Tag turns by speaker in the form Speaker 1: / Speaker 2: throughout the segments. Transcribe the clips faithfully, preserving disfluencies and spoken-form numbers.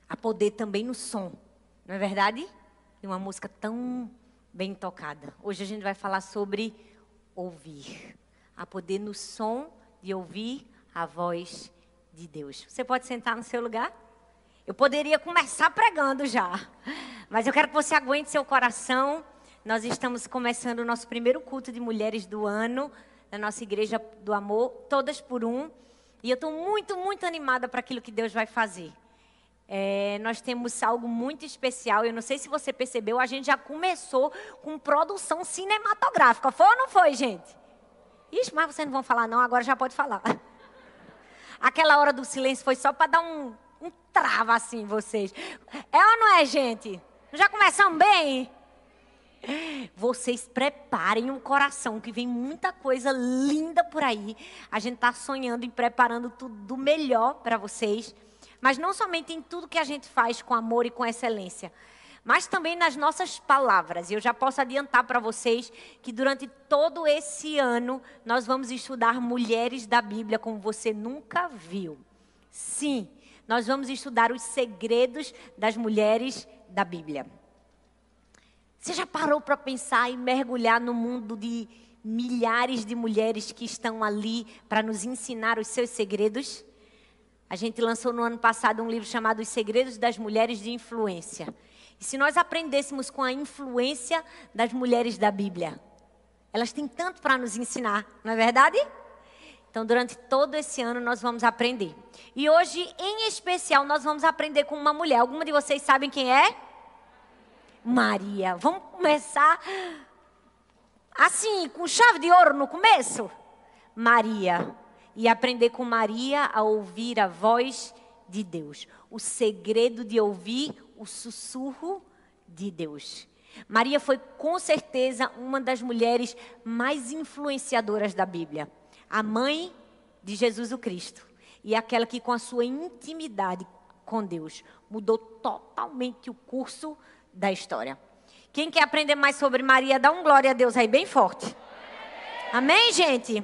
Speaker 1: Há poder também no som, não é verdade? E uma música tão bem tocada. Hoje a gente vai falar sobre ouvir. Há poder no som de ouvir a voz de Deus. Você pode sentar no seu lugar? Eu poderia começar pregando já, mas eu quero que você aguente seu coração. Nós estamos começando o nosso primeiro culto de mulheres do ano, na nossa Igreja do Amor, todas por um. E eu estou muito, muito animada para aquilo que Deus vai fazer. É, nós temos algo muito especial. Eu não sei se você percebeu, a gente já começou com produção cinematográfica. Foi ou não foi, gente? Ixi, mas vocês não vão falar não, agora já pode falar. Aquela hora do silêncio foi só para dar um, um trava assim, vocês. É ou não é, gente? Já começamos bem? Vocês preparem o coração, que vem muita coisa linda por aí. A gente está sonhando e preparando tudo do melhor para vocês. Mas não somente em tudo que a gente faz com amor e com excelência, mas também nas nossas palavras. E eu já posso adiantar para vocês que durante todo esse ano nós vamos estudar mulheres da Bíblia como você nunca viu. Sim, nós vamos estudar os segredos das mulheres da Bíblia. Você já parou para pensar e mergulhar no mundo de milhares de mulheres que estão ali para nos ensinar os seus segredos? A gente lançou no ano passado um livro chamado Os Segredos das Mulheres de Influência. E se nós aprendêssemos com a influência das mulheres da Bíblia, elas têm tanto para nos ensinar, não é verdade? Então, durante todo esse ano, nós vamos aprender. E hoje, em especial, nós vamos aprender com uma mulher. Alguma de vocês sabem quem é? Maria. Vamos começar assim, com chave de ouro no começo? Maria. E aprender com Maria a ouvir a voz de Deus. O segredo de ouvir o sussurro de Deus. Maria foi com certeza uma das mulheres mais influenciadoras da Bíblia. A mãe de Jesus o Cristo. E aquela que com a sua intimidade com Deus mudou totalmente o curso da história. Quem quer aprender mais sobre Maria, dá um glória a Deus aí bem forte. Amém, gente?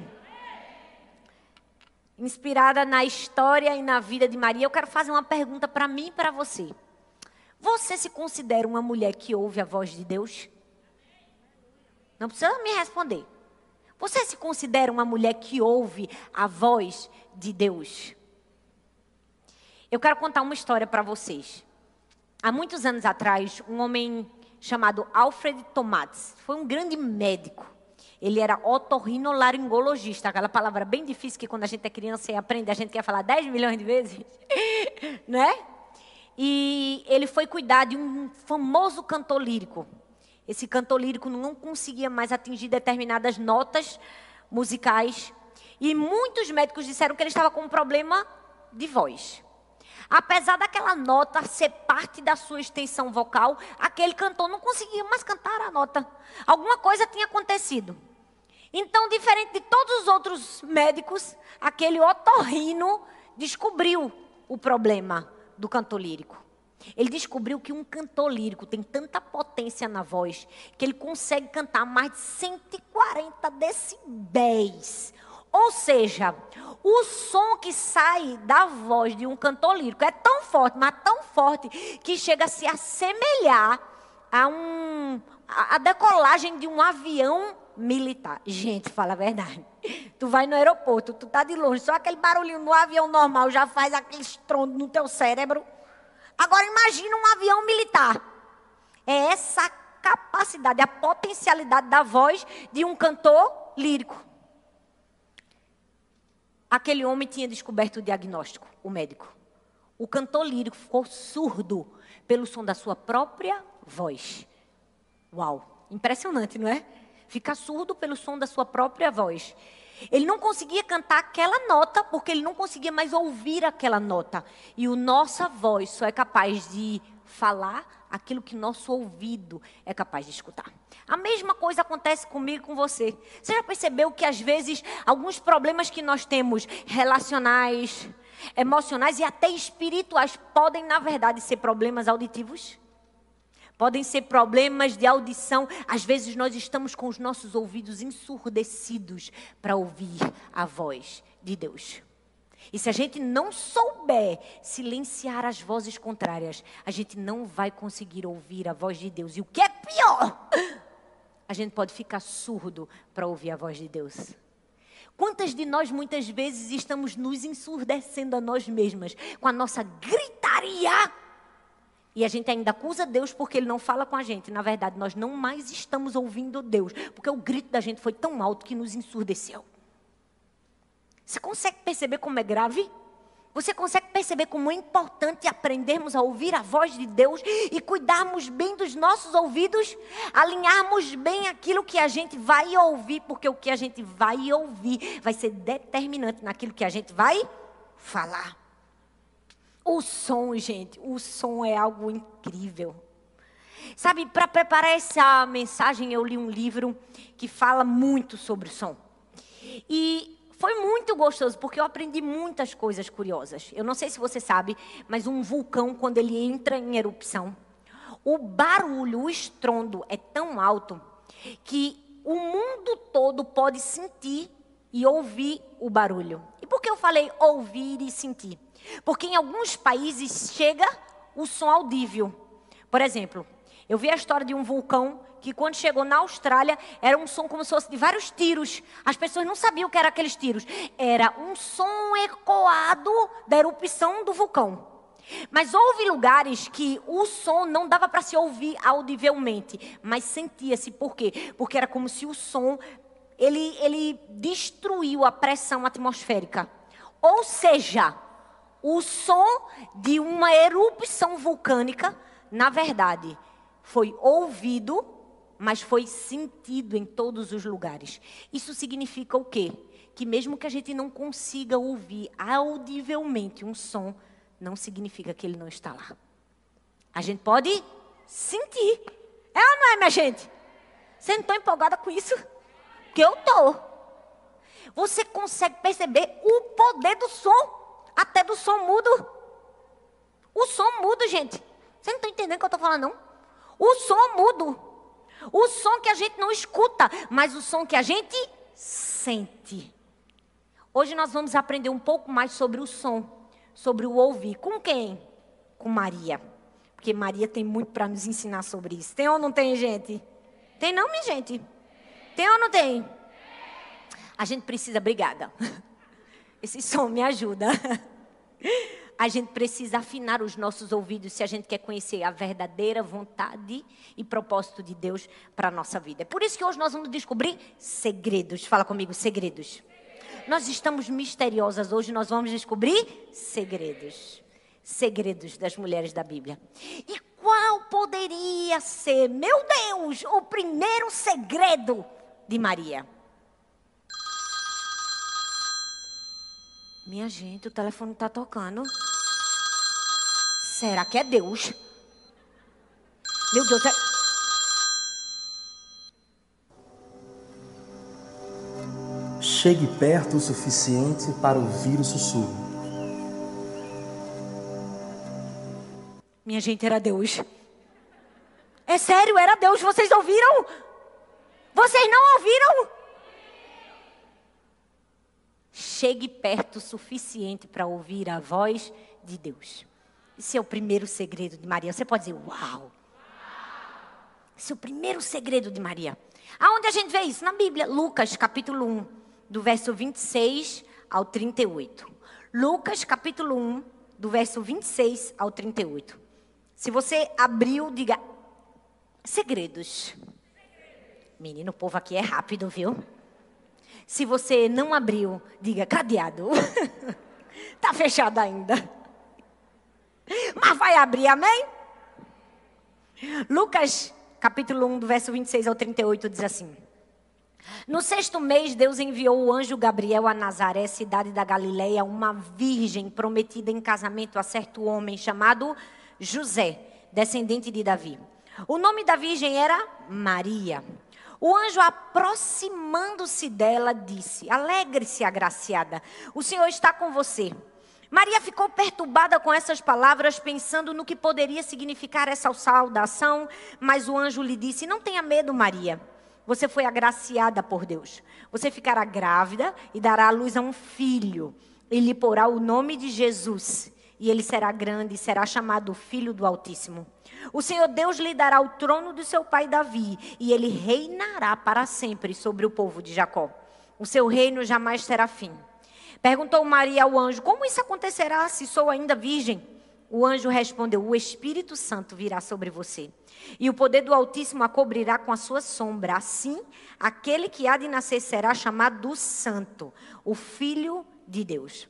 Speaker 1: Inspirada na história e na vida de Maria, eu quero fazer uma pergunta para mim e para você. Você se considera uma mulher que ouve a voz de Deus? Não precisa me responder. Você se considera uma mulher que ouve a voz de Deus? Eu quero contar uma história para vocês. Há muitos anos atrás, um homem chamado Alfred Tomatz foi um grande médico. Ele era otorrinolaringologista, aquela palavra bem difícil que quando a gente é criança e aprende, a gente quer falar dez milhões de vezes, né? E ele foi cuidar de um famoso cantor lírico. Esse cantor lírico não conseguia mais atingir determinadas notas musicais. E muitos médicos disseram que ele estava com um problema de voz. Apesar daquela nota ser parte da sua extensão vocal, aquele cantor não conseguia mais cantar a nota. Alguma coisa tinha acontecido. Então, diferente de todos os outros médicos, aquele otorrino descobriu o problema do cantor lírico. Ele descobriu que um cantor lírico tem tanta potência na voz que ele consegue cantar mais de cento e quarenta decibéis. Ou seja, o som que sai da voz de um cantor lírico é tão forte, mas tão forte, que chega a se assemelhar a, um, a decolagem de um avião militar. Gente, fala a verdade. Tu vai no aeroporto, tu tá de longe, só aquele barulhinho no avião normal já faz aquele estrondo no teu cérebro. Agora imagina um avião militar. É essa capacidade, a potencialidade da voz de um cantor lírico. Aquele homem tinha descoberto o diagnóstico, o médico. O cantor lírico ficou surdo pelo som da sua própria voz. Uau, impressionante, não é? Fica surdo pelo som da sua própria voz. Ele não conseguia cantar aquela nota porque ele não conseguia mais ouvir aquela nota. E a nossa voz só é capaz de falar aquilo que nosso ouvido é capaz de escutar. A mesma coisa acontece comigo e com você. Você já percebeu que às vezes alguns problemas que nós temos relacionais, emocionais e até espirituais podem na verdade ser problemas auditivos? Podem ser problemas de audição. Às vezes nós estamos com os nossos ouvidos ensurdecidos para ouvir a voz de Deus. E se a gente não souber silenciar as vozes contrárias, a gente não vai conseguir ouvir a voz de Deus. E o que é pior, a gente pode ficar surdo para ouvir a voz de Deus. Quantas de nós muitas vezes estamos nos ensurdecendo a nós mesmas com a nossa gritaria? E a gente ainda acusa Deus porque Ele não fala com a gente. Na verdade, nós não mais estamos ouvindo Deus, porque o grito da gente foi tão alto que nos ensurdeceu. Você consegue perceber como é grave? Você consegue perceber como é importante aprendermos a ouvir a voz de Deus e cuidarmos bem dos nossos ouvidos? Alinharmos bem aquilo que a gente vai ouvir, porque o que a gente vai ouvir vai ser determinante naquilo que a gente vai falar. O som, gente, o som é algo incrível. Sabe, para preparar essa mensagem, eu li um livro que fala muito sobre o som. E foi muito gostoso, porque eu aprendi muitas coisas curiosas. Eu não sei se você sabe, mas um vulcão, quando ele entra em erupção, o barulho, o estrondo é tão alto que o mundo todo pode sentir e ouvir o barulho. E por que eu falei ouvir e sentir? Porque em alguns países chega o som audível. Por exemplo, eu vi a história de um vulcão que quando chegou na Austrália, era um som como se fosse de vários tiros. As pessoas não sabiam o que eram aqueles tiros. Era um som ecoado da erupção do vulcão. Mas houve lugares que o som não dava para se ouvir audivelmente, mas sentia-se. Por quê? Porque era como se o som, ele, ele destruiu a pressão atmosférica. Ou seja, o som de uma erupção vulcânica, na verdade, foi ouvido, mas foi sentido em todos os lugares. Isso significa o quê? Que mesmo que a gente não consiga ouvir audivelmente um som, não significa que ele não está lá. A gente pode sentir. É ou não é, minha gente? Você não está empolgada com isso? Que eu estou. Você consegue perceber o poder do som, até do som mudo. O som mudo, gente. Você não está entendendo o que eu estou falando, não? O som mudo. O som que a gente não escuta, mas o som que a gente sente. Hoje nós vamos aprender um pouco mais sobre o som, sobre o ouvir. Com quem? Com Maria. Porque Maria tem muito para nos ensinar sobre isso. Tem ou não tem, gente? Tem não, minha gente? Tem ou não tem? A gente precisa, obrigada. Esse som me ajuda. A gente precisa afinar os nossos ouvidos se a gente quer conhecer a verdadeira vontade e propósito de Deus para a nossa vida. É por isso que hoje nós vamos descobrir segredos. Fala comigo, segredos. Nós estamos misteriosas. Hoje nós vamos descobrir segredos. Segredos das mulheres da Bíblia. E qual poderia ser, meu Deus, o primeiro segredo de Maria? Minha gente, o telefone está tocando. Será que é Deus? Meu Deus, é...
Speaker 2: Chegue perto o suficiente para ouvir o sussurro.
Speaker 1: Minha gente, era Deus. É sério, era Deus. Vocês ouviram? Vocês não ouviram? Chegue perto o suficiente para ouvir a voz de Deus. Esse é o primeiro segredo de Maria. Você pode dizer, uau. Esse é o primeiro segredo de Maria. Aonde a gente vê isso? Na Bíblia. Lucas, capítulo um, do verso vinte e seis ao trinta e oito. Lucas, capítulo um, do verso vinte e seis ao trinta e oito. Se você abriu, diga, segredos. Menino, o povo aqui é rápido, viu? Se você não abriu, diga, cadeado. Está fechado ainda. Mas vai abrir, amém? Lucas, capítulo um, do verso vinte e seis ao trinta e oito, diz assim. No sexto mês, Deus enviou o anjo Gabriel a Nazaré, cidade da Galileia, uma virgem prometida em casamento a certo homem chamado José, descendente de Davi. O nome da virgem era Maria. O anjo, aproximando-se dela, disse, alegre-se, agraciada, o Senhor está com você. Maria ficou perturbada com essas palavras, pensando no que poderia significar essa saudação, mas o anjo lhe disse, não tenha medo, Maria, você foi agraciada por Deus. Você ficará grávida e dará à luz a um filho. e lhe porá o nome de Jesus, e ele será grande e será chamado Filho do Altíssimo. O Senhor Deus lhe dará o trono do seu pai Davi, e ele reinará para sempre sobre o povo de Jacó. O seu reino jamais terá fim. Perguntou Maria ao anjo: como isso acontecerá se sou ainda virgem? O anjo respondeu: o Espírito Santo virá sobre você, e o poder do Altíssimo a cobrirá com a sua sombra. Assim, aquele que há de nascer será chamado Santo, o Filho de Deus.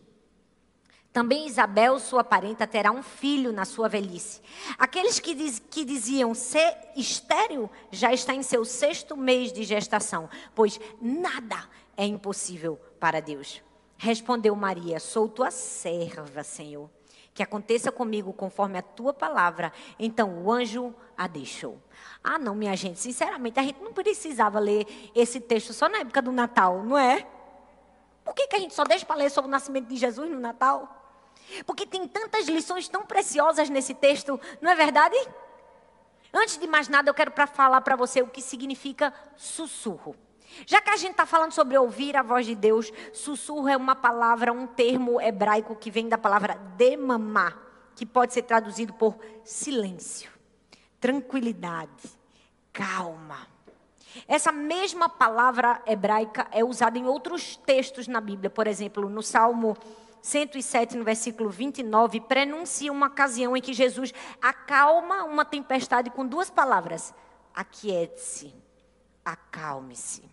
Speaker 1: Também Isabel, sua parenta, terá um filho na sua velhice. Aqueles que, diz, que diziam ser estéril já está em seu sexto mês de gestação, pois nada é impossível para Deus. Respondeu Maria: sou tua serva, Senhor. Que aconteça comigo conforme a tua palavra. Então o anjo a deixou. Ah, não, minha gente, sinceramente, a gente não precisava ler esse texto só na época do Natal, não é? Por que, que a gente só deixa para ler sobre o nascimento de Jesus no Natal? Porque tem tantas lições tão preciosas nesse texto, não é verdade? Antes de mais nada, eu quero pra falar para você o que significa sussurro. Já que a gente está falando sobre ouvir a voz de Deus, sussurro é uma palavra, um termo hebraico que vem da palavra demamá, que pode ser traduzido por silêncio, tranquilidade, calma. Essa mesma palavra hebraica é usada em outros textos na Bíblia. Por exemplo, no Salmo cento e sete, no versículo vinte e nove, prenuncia uma ocasião em que Jesus acalma uma tempestade com duas palavras: aquiete-se, acalme-se.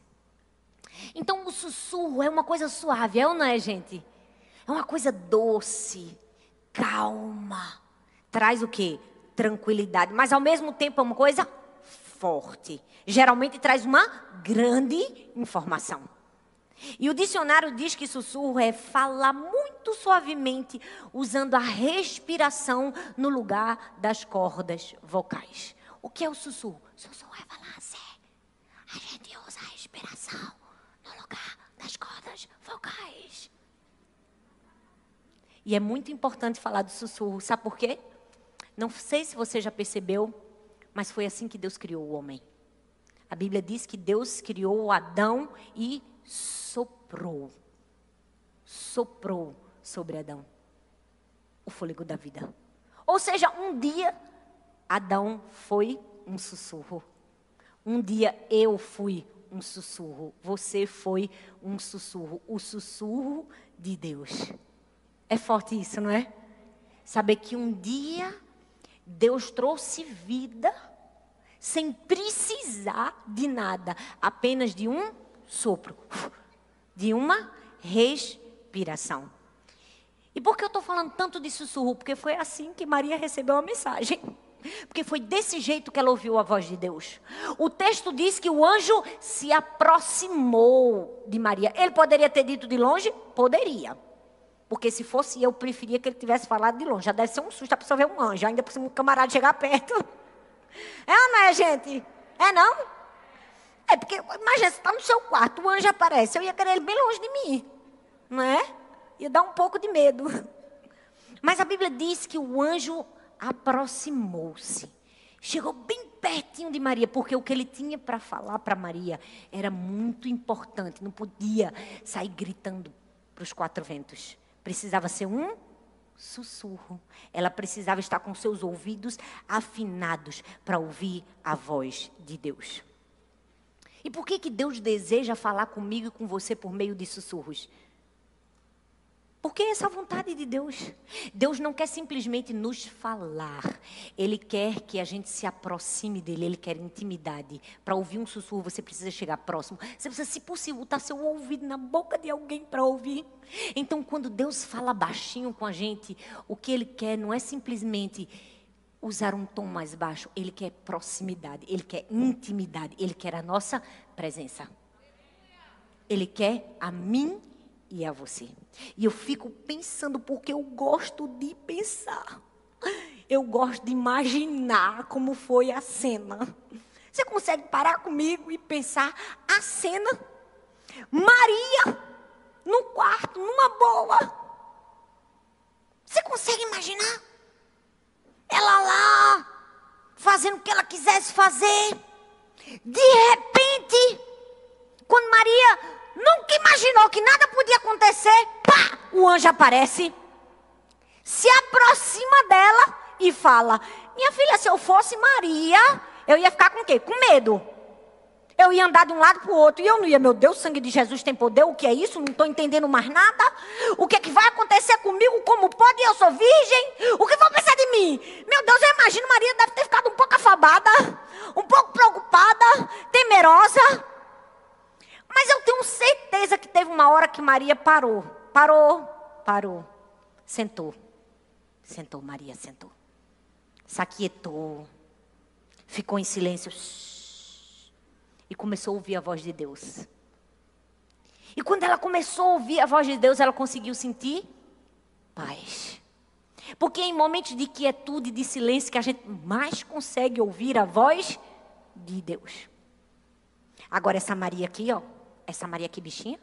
Speaker 1: Então o sussurro é uma coisa suave, é ou não é, gente? É uma coisa doce, calma. Traz o quê? Tranquilidade, mas ao mesmo tempo é uma coisa forte. Geralmente traz uma grande informação. E o dicionário diz que sussurro é falar muito suavemente, usando a respiração no lugar das cordas vocais. O que é o sussurro? Sussurro é falar assim. A gente usa a respiração no lugar das cordas vocais. E é muito importante falar do sussurro. Sabe por quê? Não sei se você já percebeu, mas foi assim que Deus criou o homem. A Bíblia diz que Deus criou Adão e soprou. Soprou sobre Adão o fôlego da vida. Ou seja, um dia Adão foi um sussurro. Um dia eu fui um sussurro. Você foi um sussurro. O sussurro de Deus. É forte isso, não é? Saber que um dia Deus trouxe vida sem precisar de nada. Apenas de um sopro. De uma respiração. E por que eu estou falando tanto de sussurro? Porque foi assim que Maria recebeu a mensagem. Porque foi desse jeito que ela ouviu a voz de Deus. O texto diz que o anjo se aproximou de Maria. Ele poderia ter dito de longe? Poderia. Porque se fosse eu, preferia que ele tivesse falado de longe. Já deve ser um susto a pessoa ver um anjo. Ainda por cima um camarada chegar perto. É ou não é, gente? É não? É porque, imagina, você está no seu quarto, o anjo aparece. Eu ia querer ele bem longe de mim. Não é? Ia dar um pouco de medo. Mas a Bíblia diz que o anjo aproximou-se. Chegou bem pertinho de Maria, porque o que ele tinha para falar para Maria era muito importante. Não podia sair gritando para os quatro ventos. Precisava ser um sussurro. Ela precisava estar com seus ouvidos afinados para ouvir a voz de Deus. E por que que Deus deseja falar comigo e com você por meio de sussurros? Porque essa é a vontade de Deus. Deus não quer simplesmente nos falar. Ele quer que a gente se aproxime dele. Ele quer intimidade. Para ouvir um sussurro, você precisa chegar próximo. Você precisa, se possível, botar seu ouvido na boca de alguém para ouvir. Então, quando Deus fala baixinho com a gente, o que Ele quer não é simplesmente usar um tom mais baixo. Ele quer proximidade. Ele quer intimidade. Ele quer a nossa presença. Ele quer a mim e a você. E eu fico pensando, porque eu gosto de pensar. Eu gosto de imaginar como foi a cena. Você consegue parar comigo e pensar a cena? Maria, no quarto, numa boa. Você consegue imaginar? Ela lá, fazendo o que ela quisesse fazer. De repente, quando Maria nunca imaginou que nada podia acontecer, pá! o anjo aparece, se aproxima dela e fala: minha filha, se eu fosse Maria, eu ia ficar com o quê? Com medo. Eu ia andar de um lado para o outro. E eu não ia, meu Deus, o sangue de Jesus tem poder. O que é isso? Não estou entendendo mais nada. O que é que vai acontecer comigo? Como pode? Eu sou virgem. O que vão pensar de mim? Meu Deus, eu imagino, Maria deve ter ficado um pouco afabada, um pouco preocupada, temerosa. Mas eu tenho certeza que teve uma hora que Maria parou. Parou, parou. Sentou. Sentou, Maria sentou. Se aquietou. Ficou em silêncio. E começou a ouvir a voz de Deus. E quando ela começou a ouvir a voz de Deus, ela conseguiu sentir paz. Porque é em momentos de quietude e de silêncio que a gente mais consegue ouvir a voz de Deus. Agora essa Maria aqui, ó. Essa Maria aqui, bichinha.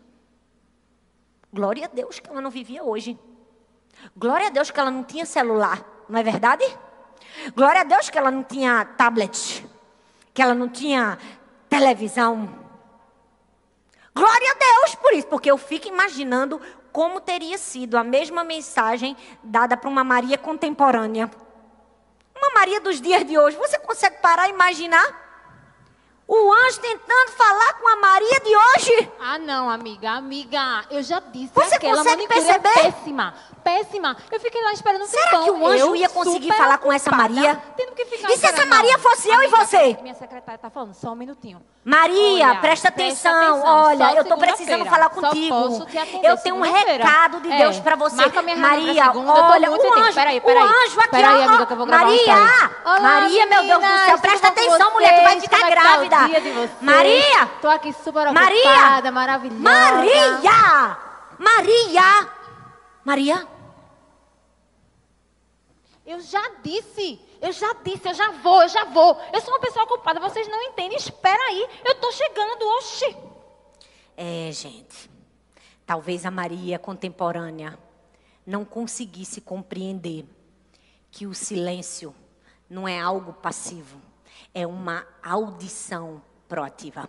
Speaker 1: Glória a Deus que ela não vivia hoje. Glória a Deus que ela não tinha celular. Não é verdade? Glória a Deus que ela não tinha tablet. Que ela não tinha televisão. Glória a Deus por isso, porque eu fico imaginando como teria sido a mesma mensagem dada para uma Maria contemporânea. Uma Maria dos dias de hoje. Você consegue parar e imaginar? O anjo tentando falar com a Maria de hoje.
Speaker 3: Ah, não, amiga, amiga, eu já disse.
Speaker 1: Você
Speaker 3: aquela
Speaker 1: consegue
Speaker 3: manicure
Speaker 1: perceber?
Speaker 3: É péssima, péssima. Eu fiquei lá esperando um
Speaker 1: Será
Speaker 3: tempão.
Speaker 1: que o anjo
Speaker 3: eu
Speaker 1: ia conseguir
Speaker 3: super
Speaker 1: falar com essa
Speaker 3: ocupada,
Speaker 1: Maria?
Speaker 3: Tendo que ficar
Speaker 1: E se essa
Speaker 3: esperando.
Speaker 1: Maria fosse eu e
Speaker 3: Amiga,
Speaker 1: você?
Speaker 3: Minha secretária tá falando, só um minutinho.
Speaker 1: Maria,
Speaker 3: Olha,
Speaker 1: presta
Speaker 3: presta
Speaker 1: atenção.
Speaker 3: atenção,
Speaker 1: Olha,
Speaker 3: só
Speaker 1: eu estou precisando
Speaker 3: segunda-feira.
Speaker 1: falar
Speaker 3: Só
Speaker 1: contigo.
Speaker 3: posso te atender
Speaker 1: Eu tenho um
Speaker 3: segunda-feira.
Speaker 1: recado de
Speaker 3: É,
Speaker 1: Deus para você.
Speaker 3: marca minha reunião
Speaker 1: Maria,
Speaker 3: pra segunda, eu tô
Speaker 1: olha,
Speaker 3: muito
Speaker 1: o
Speaker 3: sem tempo.
Speaker 1: anjo,
Speaker 3: Peraí,
Speaker 1: o
Speaker 3: peraí.
Speaker 1: anjo aqui,
Speaker 3: Peraí,
Speaker 1: ó.
Speaker 3: amiga, que eu vou gravar uma
Speaker 1: Maria,
Speaker 3: story. Olá,
Speaker 1: Maria, meu Deus do
Speaker 3: meninas,
Speaker 1: céu,
Speaker 3: tudo
Speaker 1: presta
Speaker 3: bom com
Speaker 1: atenção, mulher, tu vai
Speaker 3: vocês?
Speaker 1: ficar
Speaker 3: Como é que tá o
Speaker 1: grávida.
Speaker 3: dia de vocês?
Speaker 1: Maria,
Speaker 3: Tô aqui super
Speaker 1: Maria,
Speaker 3: ocupada, maravilhosa.
Speaker 1: Maria, Maria, Maria.
Speaker 3: Eu já disse, eu já disse, eu já vou, eu já vou. Eu sou uma pessoa ocupada, vocês não entendem. Espera aí, eu tô chegando, oxi.
Speaker 1: É, gente, talvez a Maria contemporânea não conseguisse compreender que o silêncio não é algo passivo, é uma audição proativa.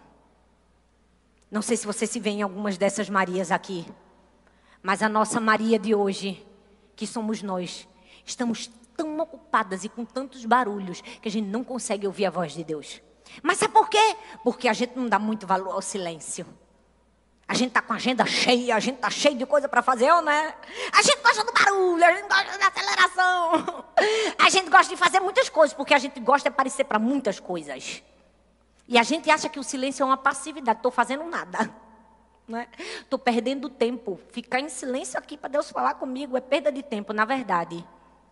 Speaker 1: Não sei se você se vê em algumas dessas Marias aqui, mas a nossa Maria de hoje, que somos nós, estamos tão ocupadas e com tantos barulhos que a gente não consegue ouvir a voz de Deus. Mas sabe por quê? Porque a gente não dá muito valor ao silêncio. A gente está com a agenda cheia, a gente está cheio de coisa para fazer, ou não é? A gente gosta do barulho, a gente gosta da aceleração. A gente gosta de fazer muitas coisas, porque a gente gosta de aparecer para muitas coisas. E a gente acha que o silêncio é uma passividade. Estou fazendo nada. Estou perdendo tempo. Ficar em silêncio aqui para Deus falar comigo é perda de tempo. Na verdade,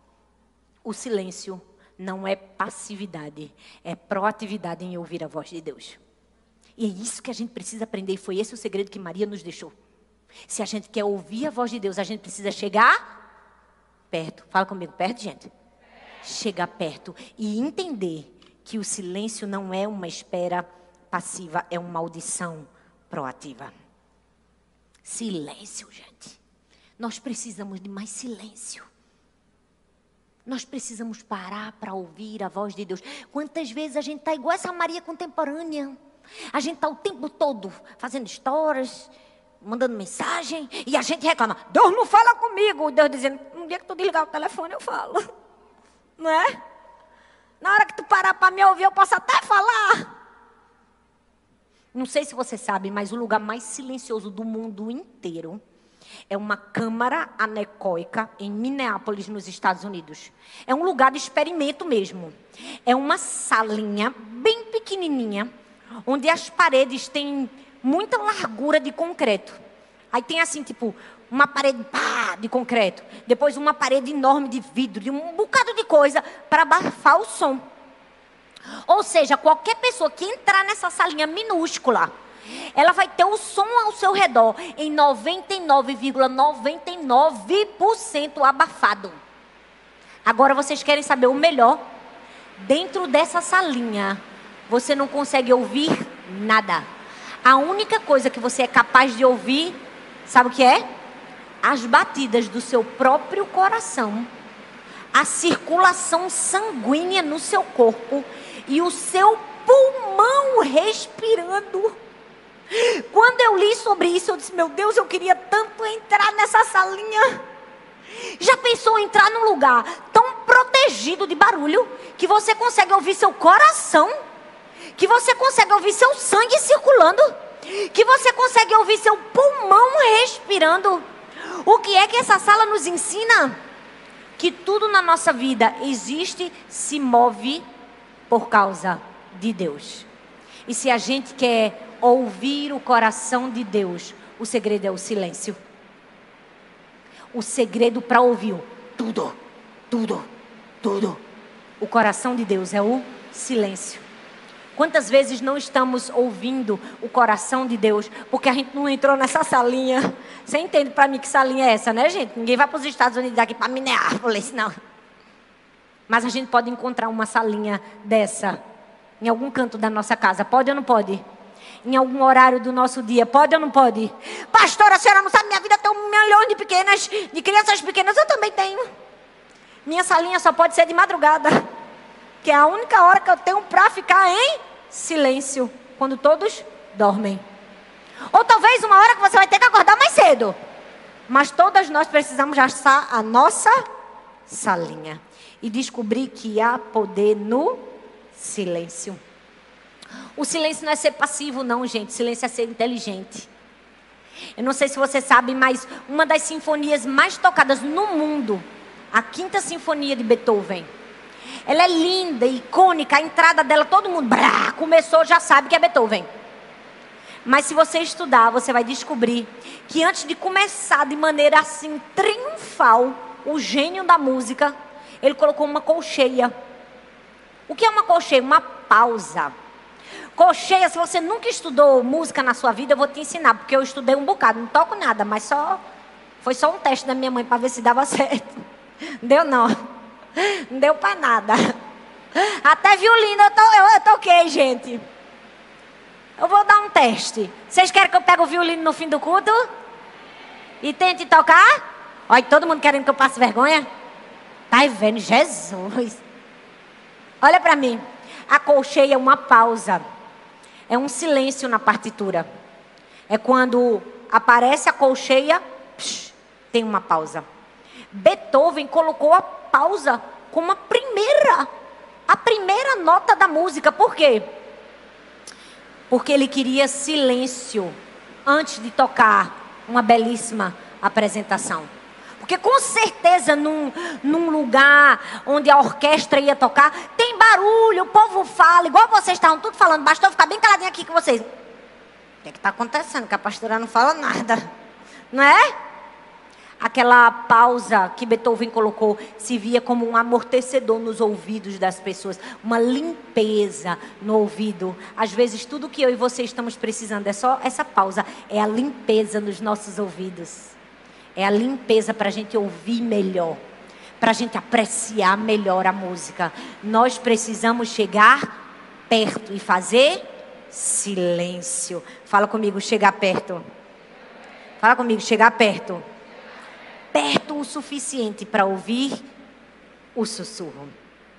Speaker 1: o silêncio não é passividade, é proatividade em ouvir a voz de Deus. E é isso que a gente precisa aprender. E foi esse o segredo que Maria nos deixou. Se a gente quer ouvir a voz de Deus, a gente precisa chegar perto. Fala comigo, perto, gente. Chegar perto e entender que o silêncio não é uma espera passiva, é uma audição proativa. Silêncio, gente. Nós precisamos de mais silêncio. Nós precisamos parar para ouvir a voz de Deus. Quantas vezes a gente está igual essa Maria contemporânea? A gente está o tempo todo fazendo stories, mandando mensagem, e a gente reclama: Deus não fala comigo. Deus dizendo: um dia que tu desligar o telefone eu falo. Não é? Na hora que tu parar para me ouvir eu posso até falar. Não sei se você sabe, mas o lugar mais silencioso do mundo inteiro é uma câmara anecoica em Minneapolis, nos Estados Unidos. É um lugar de experimento mesmo. É uma salinha bem pequenininha, onde as paredes têm muita largura de concreto. Aí tem assim, tipo, uma parede pá, de concreto. Depois uma parede enorme de vidro, de um bocado de coisa para abafar o som. Ou seja, qualquer pessoa que entrar nessa salinha minúscula, ela vai ter o som ao seu redor em noventa e nove vírgula noventa e nove por cento abafado. Agora vocês querem saber o melhor? Dentro dessa salinha, você não consegue ouvir nada. A única coisa que você é capaz de ouvir, sabe o que é? As batidas do seu próprio coração, a circulação sanguínea no seu corpo e o seu pulmão respirando. Quando eu li sobre isso, eu disse, meu Deus, eu queria tanto entrar nessa salinha. Já pensou em entrar num lugar tão protegido de barulho, que você consegue ouvir seu coração, que você consegue ouvir seu sangue circulando, que você consegue ouvir seu pulmão respirando? O que é que essa sala nos ensina? Que tudo na nossa vida existe, se move por causa de Deus. E se a gente quer ouvir o coração de Deus, o segredo é o silêncio. O segredo para ouvir tudo, tudo, tudo. O coração de Deus é o silêncio. Quantas vezes não estamos ouvindo o coração de Deus porque a gente não entrou nessa salinha? Você entende para mim que salinha é essa, né, gente? Ninguém vai para os Estados Unidos daqui para Minneapolis, não. Mas a gente pode encontrar uma salinha dessa em algum canto da nossa casa. Pode ou não pode? Em algum horário do nosso dia. Pode ou não pode? Pastora, a senhora não sabe, minha vida tem um milhão de pequenas, de crianças pequenas. Eu também tenho. Minha salinha só pode ser de madrugada, que é a única hora que eu tenho para ficar em silêncio, quando todos dormem. Ou talvez uma hora que você vai ter que acordar mais cedo. Mas todas nós precisamos achar a nossa salinha e descobrir que há poder no silêncio. O silêncio não é ser passivo, não, gente. Silêncio é ser inteligente. Eu não sei se você sabe, mas uma das sinfonias mais tocadas no mundo, a Quinta Sinfonia de Beethoven, ela é linda, icônica, a entrada dela, todo mundo brá, começou, já sabe que é Beethoven. Mas se você estudar, você vai descobrir que antes de começar de maneira assim triunfal, o gênio da música, ele colocou uma colcheia. O que é uma colcheia? Uma pausa. Colcheia, se você nunca estudou música na sua vida, eu vou te ensinar, porque eu estudei um bocado, não toco nada, mas só foi só um teste da minha mãe para ver se dava certo. Deu não. Não deu para nada. Até violino eu, to, eu, eu toquei, gente. Eu vou dar um teste. Vocês querem que eu pegue o violino no fim do culto? E tente tocar? Olha, todo mundo querendo que eu passe vergonha? Tá vendo? Jesus. Olha para mim. A colcheia é uma pausa. É um silêncio na partitura. É quando aparece a colcheia, psh, tem uma pausa. Beethoven colocou a pausa como a primeira, a primeira nota da música. Por quê? Porque ele queria silêncio antes de tocar uma belíssima apresentação. Porque com certeza num, num lugar onde a orquestra ia tocar, tem barulho, o povo fala, igual vocês estavam tudo falando, bastou ficar bem caladinho aqui com vocês. O que está acontecendo? Que a pastora não fala nada, não é? Aquela pausa que Beethoven colocou se via como um amortecedor nos ouvidos das pessoas, uma limpeza no ouvido. Às vezes tudo que eu e você estamos precisando é só essa pausa, é a limpeza nos nossos ouvidos. É a limpeza para a gente ouvir melhor, para a gente apreciar melhor a música. Nós precisamos chegar perto e fazer silêncio. Fala comigo, chegar perto. Fala comigo, chegar perto. Perto o suficiente para ouvir o sussurro.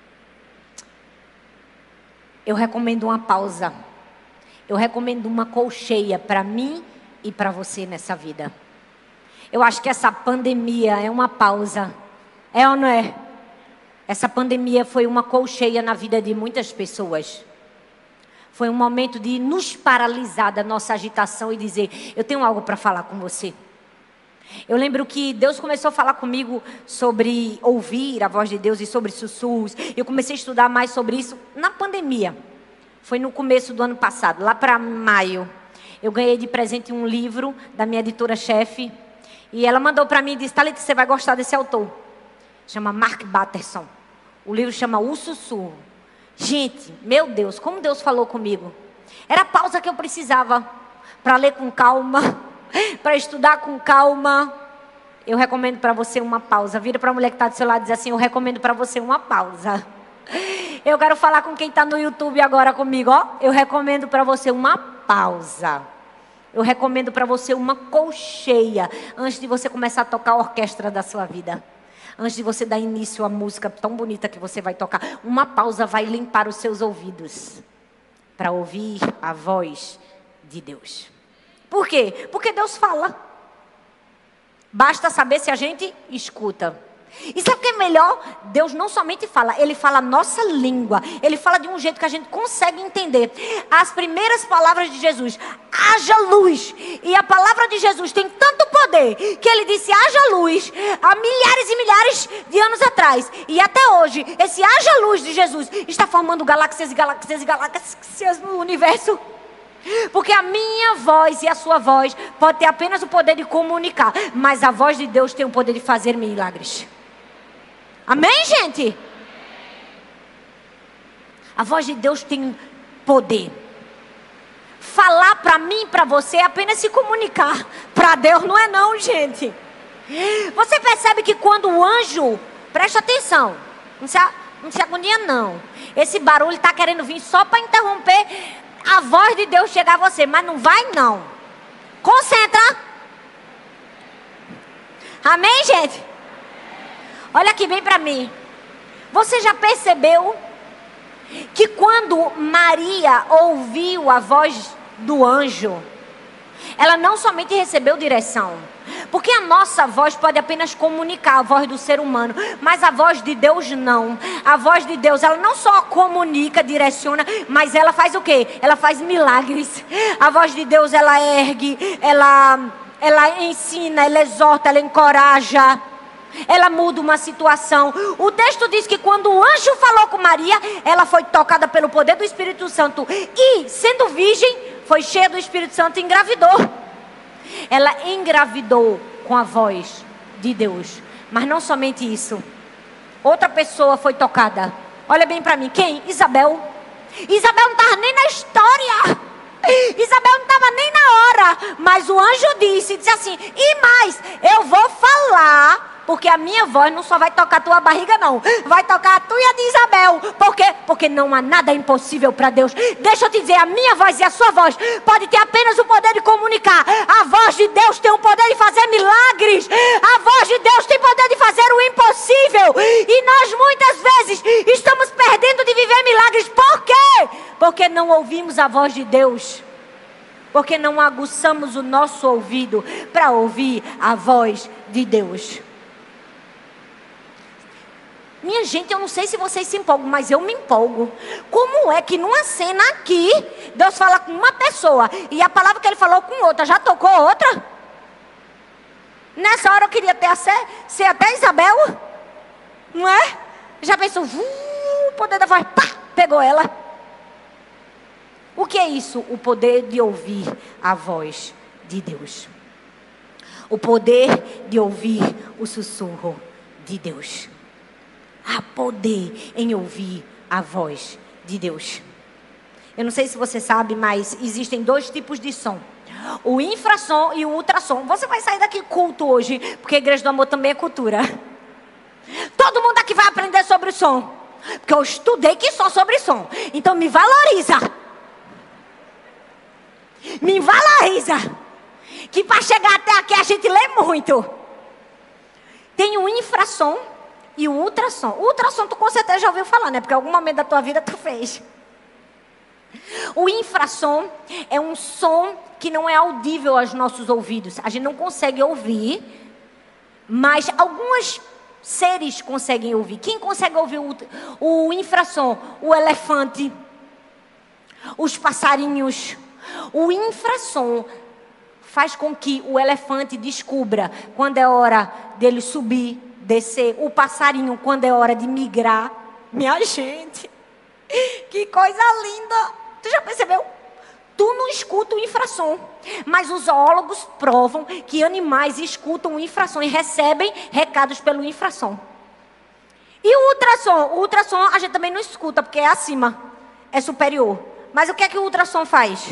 Speaker 1: Eu recomendo uma pausa. Eu recomendo uma colcheia para mim e para você nessa vida. Eu acho que essa pandemia é uma pausa. É ou não é? Essa pandemia foi uma colcheia na vida de muitas pessoas. Foi um momento de nos paralisar da nossa agitação e dizer, eu tenho algo para falar com você. Eu lembro que Deus começou a falar comigo sobre ouvir a voz de Deus e sobre sussurros. Eu comecei a estudar mais sobre isso na pandemia. Foi no começo do ano passado, lá para maio. Eu ganhei de presente um livro da minha editora-chefe. E ela mandou para mim e disse, Thalita, você vai gostar desse autor. Chama Mark Batterson. O livro chama O Sussurro. Gente, meu Deus, como Deus falou comigo. Era a pausa que eu precisava para ler com calma, para estudar com calma. Eu recomendo para você uma pausa. Vira para a mulher que está do seu lado e diz assim, eu recomendo para você uma pausa. Eu quero falar com quem está no YouTube agora comigo. Ó. Eu recomendo para você uma pausa. Eu recomendo para você uma colcheia antes de você começar a tocar a orquestra da sua vida. Antes de você dar início à música tão bonita que você vai tocar. Uma pausa vai limpar os seus ouvidos para ouvir a voz de Deus. Por quê? Porque Deus fala. Basta saber se a gente escuta. E sabe o que é melhor? Deus não somente fala, Ele fala a nossa língua. Ele fala de um jeito que a gente consegue entender. As primeiras palavras de Jesus: haja luz. E a palavra de Jesus tem tanto poder que Ele disse haja luz há milhares e milhares de anos atrás. E até hoje, esse haja luz de Jesus está formando galáxias e galáxias e galáxias no universo. Porque a minha voz e a sua voz pode ter apenas o poder de comunicar, mas a voz de Deus tem o poder de fazer milagres. Amém, gente? A voz de Deus tem poder. Falar para mim e para você é apenas se comunicar. Para Deus não é não, gente. Você percebe que quando o anjo, presta atenção, não se, não se agonia não. Esse barulho está querendo vir só para interromper a voz de Deus chegar a você, mas não vai não. Concentra. Amém, gente? Olha aqui bem para mim. Você já percebeu que quando Maria ouviu a voz do anjo, ela não somente recebeu direção, porque a nossa voz pode apenas comunicar, a voz do ser humano, mas a voz de Deus não. A voz de Deus, ela não só comunica, direciona, mas ela faz o quê? Ela faz milagres. A voz de Deus, ela ergue, ela, ela ensina, ela exorta, ela encoraja, ela muda uma situação. O texto diz que quando o anjo falou com Maria, ela foi tocada pelo poder do Espírito Santo e, sendo virgem, foi cheia do Espírito Santo e engravidou. Ela engravidou com a voz de Deus. Mas não somente isso. Outra pessoa foi tocada. Olha bem para mim. Quem? Isabel. Isabel não estava nem na história. Isabel não estava nem na hora. Mas o anjo disse, disse assim: e mais, eu vou falar, porque a minha voz não só vai tocar a tua barriga não, vai tocar a tua e a de Isabel. Por quê? Porque não há nada impossível para Deus. Deixa eu te dizer, a minha voz e a sua voz pode ter apenas o poder de comunicar. A voz de Deus tem o poder de fazer milagres. A voz de Deus tem poder de fazer o impossível. E nós muitas vezes estamos perdendo de viver milagres. Por quê? Porque não ouvimos a voz de Deus. Porque não aguçamos o nosso ouvido para ouvir a voz de Deus. Minha gente, eu não sei se vocês se empolgam, mas eu me empolgo. Como é que numa cena aqui, Deus fala com uma pessoa e a palavra que Ele falou com outra, já tocou outra? Nessa hora eu queria ter ser, ser até Isabel, não é? Já pensou, uh, o poder da voz, pá, pegou ela. O que é isso? O poder de ouvir a voz de Deus. O poder de ouvir o sussurro de Deus. Há poder em ouvir a voz de Deus. Eu não sei se você sabe, mas existem dois tipos de som: o infrassom e o ultrassom. Você vai sair daqui culto hoje, porque a Igreja do Amor também é cultura. Todo mundo aqui vai aprender sobre o som, porque eu estudei que só sobre som. Então me valoriza. Me valoriza. Que para chegar até aqui a gente lê muito. Tem o infrassom e o ultrassom. O ultrassom tu com certeza já ouviu falar, né? Porque em algum momento da tua vida tu fez. O infrassom é um som que não é audível aos nossos ouvidos. A gente não consegue ouvir, mas alguns seres conseguem ouvir. Quem consegue ouvir o, o infrassom? O elefante, os passarinhos. O infrassom faz com que o elefante descubra quando é hora dele subir, descer. O passarinho, quando é hora de migrar. Minha gente, que coisa linda. Tu já percebeu? Tu não escuta o infrassom, mas os zoólogos provam que animais escutam o infrassom e recebem recados pelo infrassom. E o ultrassom? O ultrassom a gente também não escuta, porque é acima, é superior. Mas o que é que o ultrassom faz?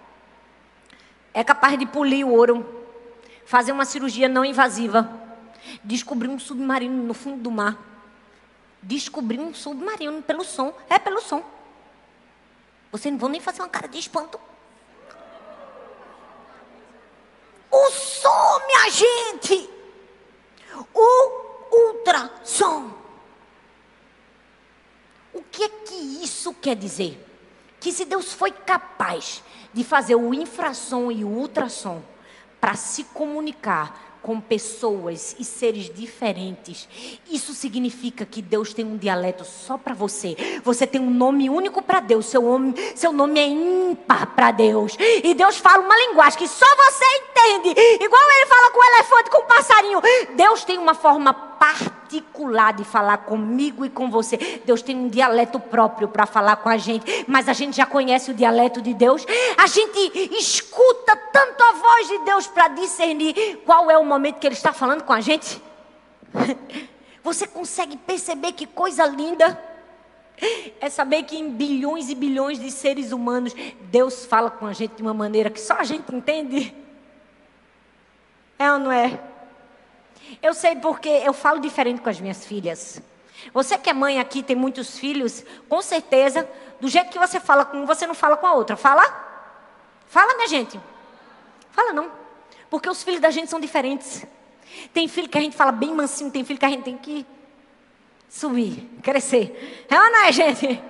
Speaker 1: É capaz de polir o ouro, fazer uma cirurgia não invasiva, descobrir um submarino no fundo do mar. Descobrir um submarino pelo som. É pelo som. Vocês não vão nem fazer uma cara de espanto. O som, minha gente. O ultrassom. O que é que isso quer dizer? que se Deus foi capaz de fazer o infrassom e o ultrassom para se comunicar com pessoas e seres diferentes, isso significa que Deus tem um dialeto só para você. Você tem um nome único para Deus. Seu nome, seu nome é ímpar para Deus. E Deus fala uma linguagem que só você entende. Igual Ele fala com o elefante, com o passarinho. Deus tem uma forma particular de falar comigo e com você. Deus tem um dialeto próprio para falar com a gente. Mas a gente já conhece o dialeto de Deus. A gente escuta tanto a voz de Deus para discernir qual é o momento que Ele está falando com a gente. Você consegue perceber que coisa linda é saber que em bilhões e bilhões de seres humanos Deus fala com a gente de uma maneira que só a gente entende? É ou não é? Eu sei porque eu falo diferente com as minhas filhas. Você que é mãe aqui, tem muitos filhos, com certeza, do jeito que você fala com um, você não fala com a outra. Fala? Fala, minha gente. Fala não. Porque os filhos da gente são diferentes. Tem filho que a gente fala bem mansinho, tem filho que a gente tem que subir, crescer. É ou não é, gente?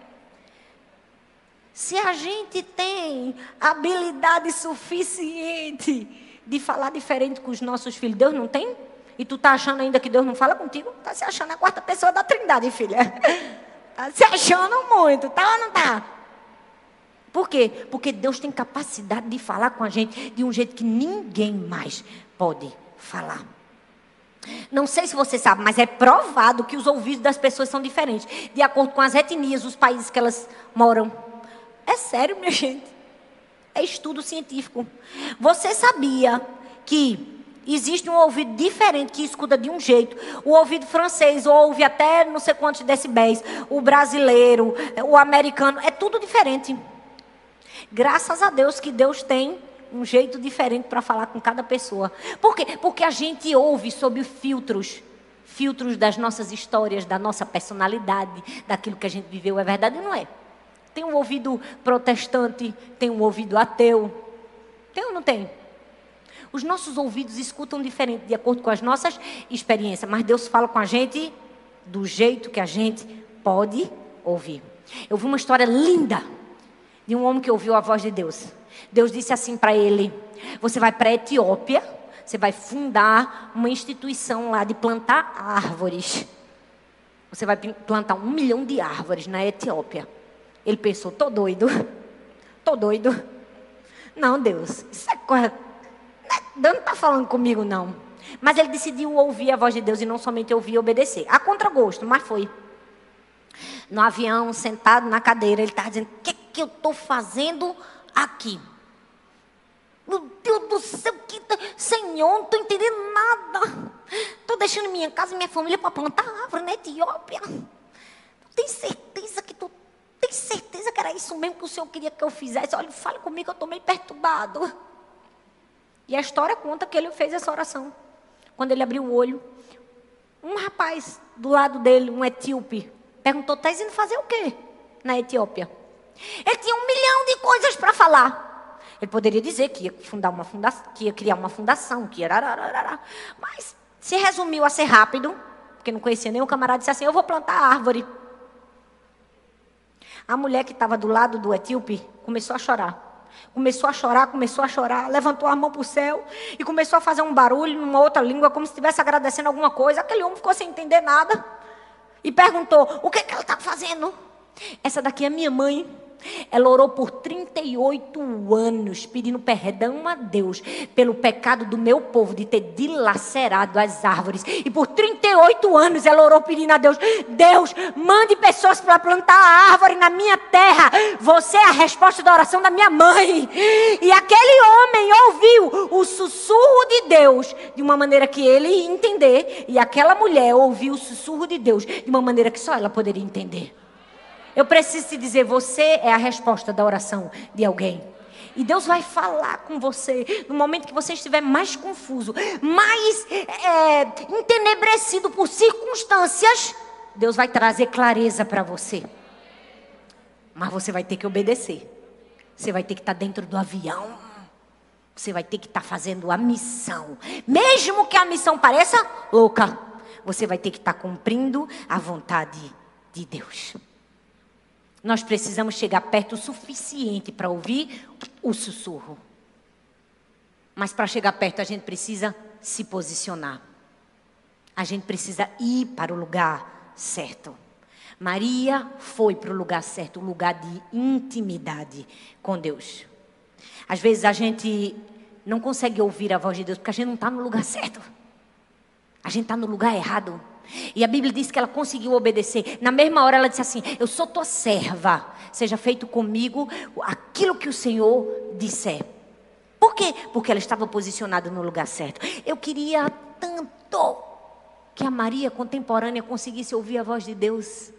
Speaker 1: Se a gente tem habilidade suficiente de falar diferente com os nossos filhos, Deus não tem? E tu tá achando ainda que Deus não fala contigo? Tá se achando a quarta pessoa da Trindade, filha. Tá se achando muito, tá ou não tá? Por quê? Porque Deus tem capacidade de falar com a gente de um jeito que ninguém mais pode falar. Não sei se você sabe, mas é provado que os ouvidos das pessoas são diferentes, de acordo com as etnias, os países que elas moram. É sério, minha gente. É estudo científico. Você sabia que existe um ouvido diferente que escuta de um jeito? O ouvido francês ouve até não sei quantos decibéis. O brasileiro, o americano, é tudo diferente. Graças a Deus que Deus tem um jeito diferente para falar com cada pessoa. Por quê? Porque a gente ouve sob filtros. Filtros das nossas histórias, da nossa personalidade, daquilo que a gente viveu. É verdade ou não é? Tem um ouvido protestante, tem um ouvido ateu. Tem ou não tem? Os nossos ouvidos escutam diferente de acordo com as nossas experiências. Mas Deus fala com a gente do jeito que a gente pode ouvir. Eu vi uma história linda de um homem que ouviu a voz de Deus. Deus disse assim para ele: você vai para a Etiópia, você vai fundar uma instituição lá de plantar árvores. Você vai plantar um milhão de árvores na Etiópia. Ele pensou: tô doido, tô doido. Não, Deus, isso é coisa... Deus não está falando comigo, não. Mas ele decidiu ouvir a voz de Deus e não somente ouvir e obedecer. A contragosto, mas foi. No avião, sentado na cadeira, ele estava dizendo: o que, que eu estou fazendo aqui? Meu Deus do céu, que tá... Senhor, não estou entendendo nada. Estou deixando minha casa e minha família para plantar árvore na Etiópia. Tem certeza que tu... Tem certeza que era isso mesmo que o Senhor queria que eu fizesse? Olha, fale comigo, eu estou meio perturbado. E a história conta que ele fez essa oração. Quando ele abriu o olho, um rapaz do lado dele, um etíope, perguntou: está indo fazer o quê na Etiópia? Ele tinha um milhão de coisas para falar. Ele poderia dizer que ia fundar uma fundação, que ia criar uma fundação, que ia... Mas se resumiu a ser rápido, porque não conhecia nenhum camarada, disse assim: eu vou plantar árvore. A mulher que estava do lado do etíope começou a chorar. Começou a chorar, começou a chorar, levantou a mão para o céu e começou a fazer um barulho numa outra língua, como se estivesse agradecendo alguma coisa. Aquele homem ficou sem entender nada e perguntou: o que, que ela está fazendo? Essa daqui é minha mãe. Ela orou por trinta e oito anos, pedindo perdão a Deus pelo pecado do meu povo de ter dilacerado as árvores. E por trinta e oito anos ela orou pedindo a Deus: Deus, mande pessoas para plantar a árvore na minha terra. Você é a resposta da oração da minha mãe. E aquele homem ouviu o sussurro de Deus de uma maneira que ele ia entender. E aquela mulher ouviu o sussurro de Deus de uma maneira que só ela poderia entender. Eu preciso te dizer, você é a resposta da oração de alguém. E Deus vai falar com você no momento que você estiver mais confuso, mais é, entenebrecido por circunstâncias. Deus vai trazer clareza para você. Mas você vai ter que obedecer. Você vai ter que estar dentro do avião. Você vai ter que estar fazendo a missão. Mesmo que a missão pareça louca, você vai ter que estar cumprindo a vontade de Deus. Nós precisamos chegar perto o suficiente para ouvir o sussurro. Mas para chegar perto a gente precisa se posicionar. A gente precisa ir para o lugar certo. Maria foi para o lugar certo, o lugar de intimidade com Deus. Às vezes a gente não consegue ouvir a voz de Deus porque a gente não está no lugar certo. A gente está no lugar errado. E a Bíblia diz que ela conseguiu obedecer. Na mesma hora ela disse assim: eu sou tua serva, seja feito comigo aquilo que o Senhor disser. Por quê? Porque ela estava posicionada no lugar certo. Eu queria tanto que a Maria contemporânea conseguisse ouvir a voz de Deus.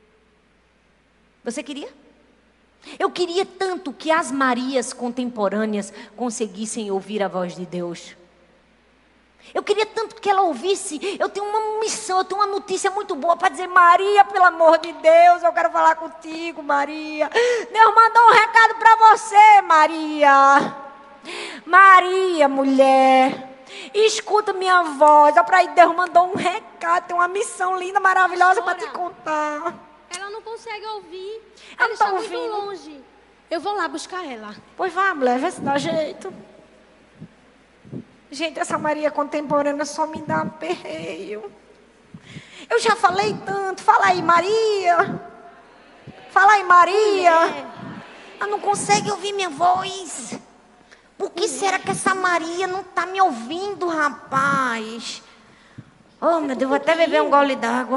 Speaker 1: Você queria? Eu queria tanto que as Marias contemporâneas conseguissem ouvir a voz de Deus. Eu queria tanto que ela ouvisse. Eu tenho uma missão, eu tenho uma notícia muito boa para dizer: Maria, pelo amor de Deus, eu quero falar contigo, Maria. Deus mandou um recado para você, Maria. Maria, mulher, escuta minha voz. Olha para aí, Deus mandou um recado, tem uma missão linda, maravilhosa para te contar.
Speaker 4: Ela não consegue ouvir.
Speaker 1: Ela
Speaker 4: Ela
Speaker 1: está
Speaker 4: está muito
Speaker 1: ouvindo.
Speaker 4: longe. Eu vou lá buscar ela.
Speaker 1: Pois vá, mulher, vê se dá jeito. Gente, essa Maria contemporânea só me dá perreio. Eu já falei tanto. Fala aí, Maria. Fala aí, Maria. Ela não consegue ouvir minha voz. Por que será que essa Maria não está me ouvindo, rapaz? Oh, meu Deus, vou até beber um gole d'água.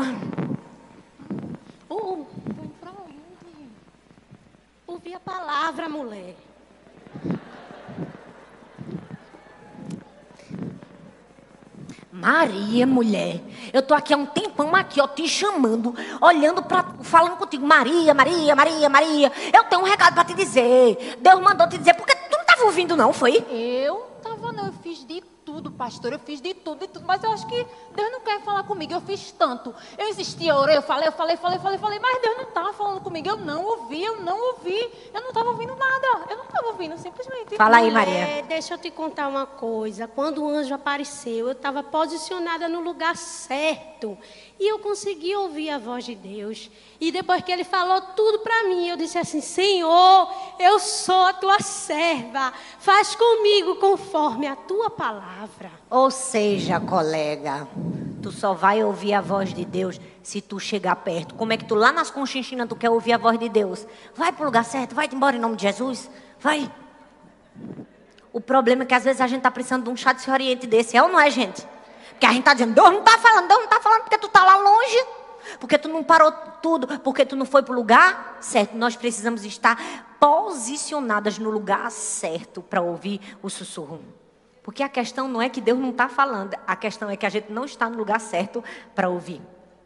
Speaker 4: Oh, pra onde? Ouvir a palavra, mulher.
Speaker 1: Maria, mulher, eu tô aqui há um tempão aqui, ó, te chamando, olhando para, falando contigo. Maria, Maria, Maria, Maria, eu tenho um recado para te dizer. Deus mandou te dizer, porque tu não estava ouvindo não, foi?
Speaker 3: Eu tava não, eu fiz de tudo, pastor, eu fiz de tudo, de tudo, mas eu acho que Deus não quer falar comigo, eu fiz tanto. Eu insisti, eu orei, eu falei, eu falei, falei, falei, falei, mas Deus não estava falando comigo, eu não ouvi, eu não ouvi, eu não estava ouvindo nada, eu não estava ouvindo, simplesmente.
Speaker 1: Fala aí,
Speaker 4: Mulher,
Speaker 1: Maria.
Speaker 4: deixa eu te contar uma coisa. Quando o anjo apareceu, eu estava posicionada no lugar certo. E eu consegui ouvir a voz de Deus. E depois que ele falou tudo para mim, eu disse assim: Senhor, eu sou a tua serva. Faz comigo conforme a tua palavra.
Speaker 1: Ou seja, colega, tu só vai ouvir a voz de Deus se tu chegar perto. Como é que tu lá nas Conchinchinas tu quer ouvir a voz de Deus? Vai pro lugar certo, vai embora em nome de Jesus, vai. O problema é que às vezes a gente tá precisando de um chá de Oriente desse, é ou não é, gente? Porque a gente tá dizendo: Deus não tá falando, Deus não tá falando porque tu tá lá longe, porque tu não parou tudo, porque tu não foi pro lugar certo. Nós precisamos estar posicionadas no lugar certo para ouvir o sussurro. Porque a questão não é que Deus não está falando, a questão é que a gente não está no lugar certo para ouvir.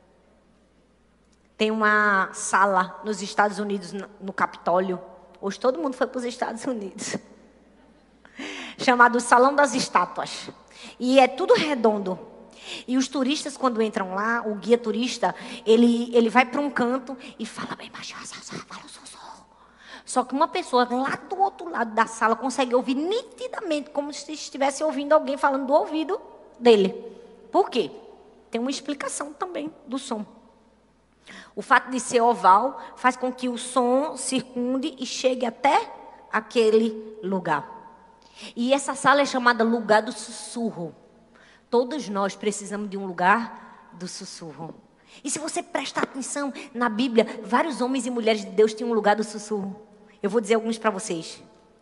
Speaker 1: Tem uma sala nos Estados Unidos, no Capitólio. Hoje todo mundo foi para os Estados Unidos. Chamado Salão das Estátuas. E é tudo redondo. E os turistas, quando entram lá, o guia turista, ele, ele vai para um canto e fala bem baixo, fala o sussurro. Só que uma pessoa lá do outro lado da sala consegue ouvir nitidamente, como se estivesse ouvindo alguém falando do ouvido dele. Por quê? Tem uma explicação também do som. O fato de ser oval faz com que o som circunde e chegue até aquele lugar. E essa sala é chamada lugar do sussurro. Todos nós precisamos de um lugar do sussurro. E se você prestar atenção na Bíblia, vários homens e mulheres de Deus tinham um lugar do sussurro. Eu vou dizer alguns para vocês.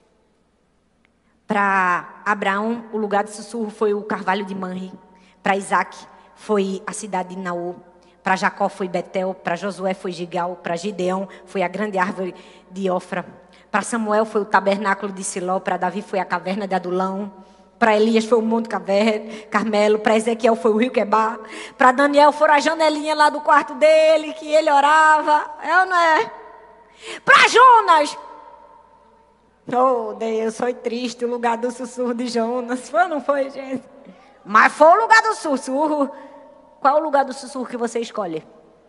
Speaker 1: Para Abraão, o lugar do sussurro foi o carvalho de Manre. Para Isaac, foi a cidade de Naô. Para Jacó foi Betel. Para Josué foi Gigal. Para Gideão foi a grande árvore de Ofra. Para Samuel foi o tabernáculo de Siló. Para Davi foi a caverna de Adulão. Para Elias foi o Monte Carmelo. Para Ezequiel foi o rio Quebar. Para Daniel foram a janelinha lá do quarto dele, que ele orava. É ou não é? Para Jonas. Oh, Deus, foi triste o lugar do sussurro de Jonas. Foi ou não foi, gente? Mas foi o lugar do sussurro. Qual é o lugar do sussurro que você escolhe?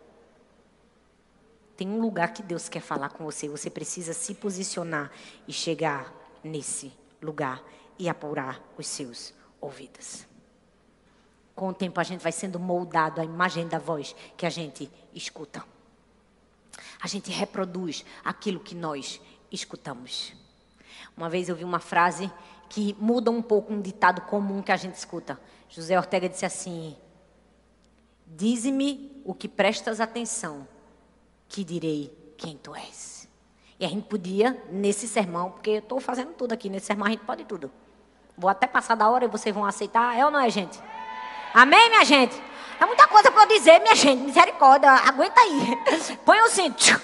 Speaker 1: Tem um lugar que Deus quer falar com você. Você precisa se posicionar e chegar nesse lugar e apurar os seus ouvidos. Com o tempo a gente vai sendo moldado à imagem da voz que a gente escuta. A gente reproduz aquilo que nós escutamos. Uma vez eu vi uma frase que muda um pouco um ditado comum que a gente escuta. José Ortega disse assim: dize-me o que prestas atenção, que direi quem tu és. E a gente podia, nesse sermão, porque eu estou fazendo tudo aqui, nesse sermão a gente pode tudo. Vou até passar da hora e vocês vão aceitar, é ou não é, gente? Amém, minha gente? É muita coisa para eu dizer, minha gente, misericórdia, aguenta aí. Põe o cinto.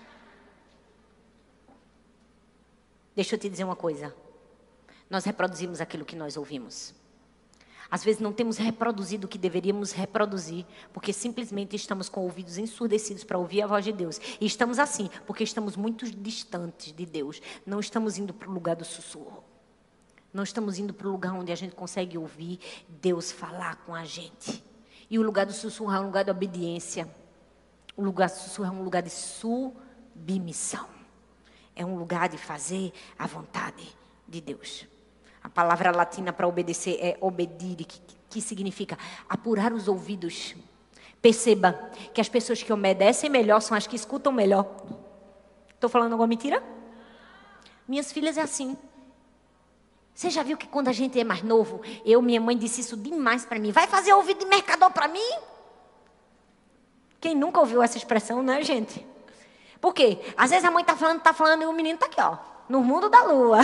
Speaker 1: Deixa eu te dizer uma coisa. Nós reproduzimos aquilo que nós ouvimos. Às vezes não temos reproduzido o que deveríamos reproduzir, porque simplesmente estamos com ouvidos ensurdecidos para ouvir a voz de Deus. E estamos assim, porque estamos muito distantes de Deus. Não estamos indo para o lugar do sussurro. Não estamos indo para o lugar onde a gente consegue ouvir Deus falar com a gente. E o lugar do sussurro é um lugar de obediência. O lugar do sussurro é um lugar de submissão. É um lugar de fazer a vontade de Deus. A palavra latina para obedecer é obedire, que, que significa apurar os ouvidos. Perceba que as pessoas que obedecem melhor são as que escutam melhor. Estou falando alguma mentira? Minhas filhas é assim. Você já viu que quando a gente é mais novo, eu, minha mãe disse isso demais para mim. Vai fazer ouvido de mercador para mim? Quem nunca ouviu essa expressão, né, gente? Por quê? Às vezes a mãe está falando, está falando e o menino está aqui, ó, no mundo da lua.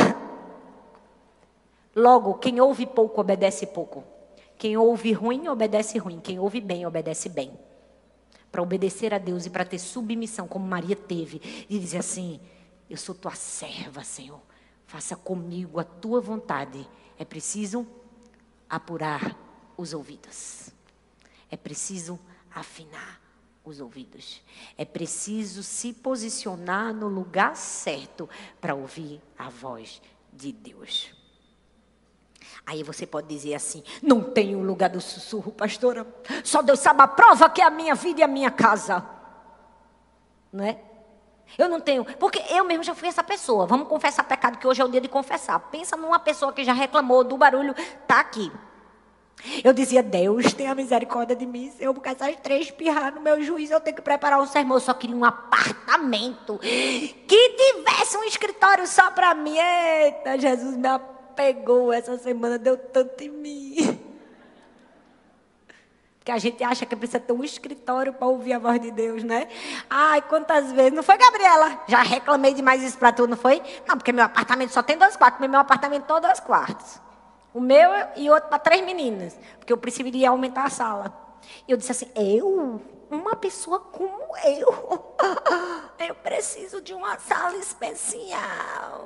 Speaker 1: Logo, quem ouve pouco, obedece pouco. Quem ouve ruim, obedece ruim. Quem ouve bem, obedece bem. Para obedecer a Deus e para ter submissão, como Maria teve, e dizer assim: eu sou tua serva, Senhor. Faça comigo a tua vontade. É preciso apurar os ouvidos. É preciso afinar os ouvidos. É preciso se posicionar no lugar certo para ouvir a voz de Deus. Aí você pode dizer assim: não tem o lugar do sussurro, pastora. Só Deus sabe a prova que é a minha vida e a minha casa. Não é? Eu não tenho, porque eu mesmo já fui essa pessoa. Vamos confessar pecado, que hoje é o dia de confessar. Pensa numa pessoa que já reclamou do barulho, tá aqui. Eu dizia: Deus, tenha misericórdia de mim. Se eu por essas três espirrar no meu juízo, eu tenho que preparar um sermão. Eu só queria um apartamento que tivesse um escritório só para mim. Eita, Jesus me apegou essa semana, deu tanto em mim. Porque a gente acha que precisa ter um escritório para ouvir a voz de Deus, né? Ai, quantas vezes. Não foi, Gabriela? Já reclamei demais isso para tu, não foi? Não, porque meu apartamento só tem dois quartos. Meu apartamento tem dois quartos. O meu e outro para três meninas. Porque eu preferiria aumentar a sala. E eu disse assim: eu? Uma pessoa como eu? Eu preciso de uma sala especial.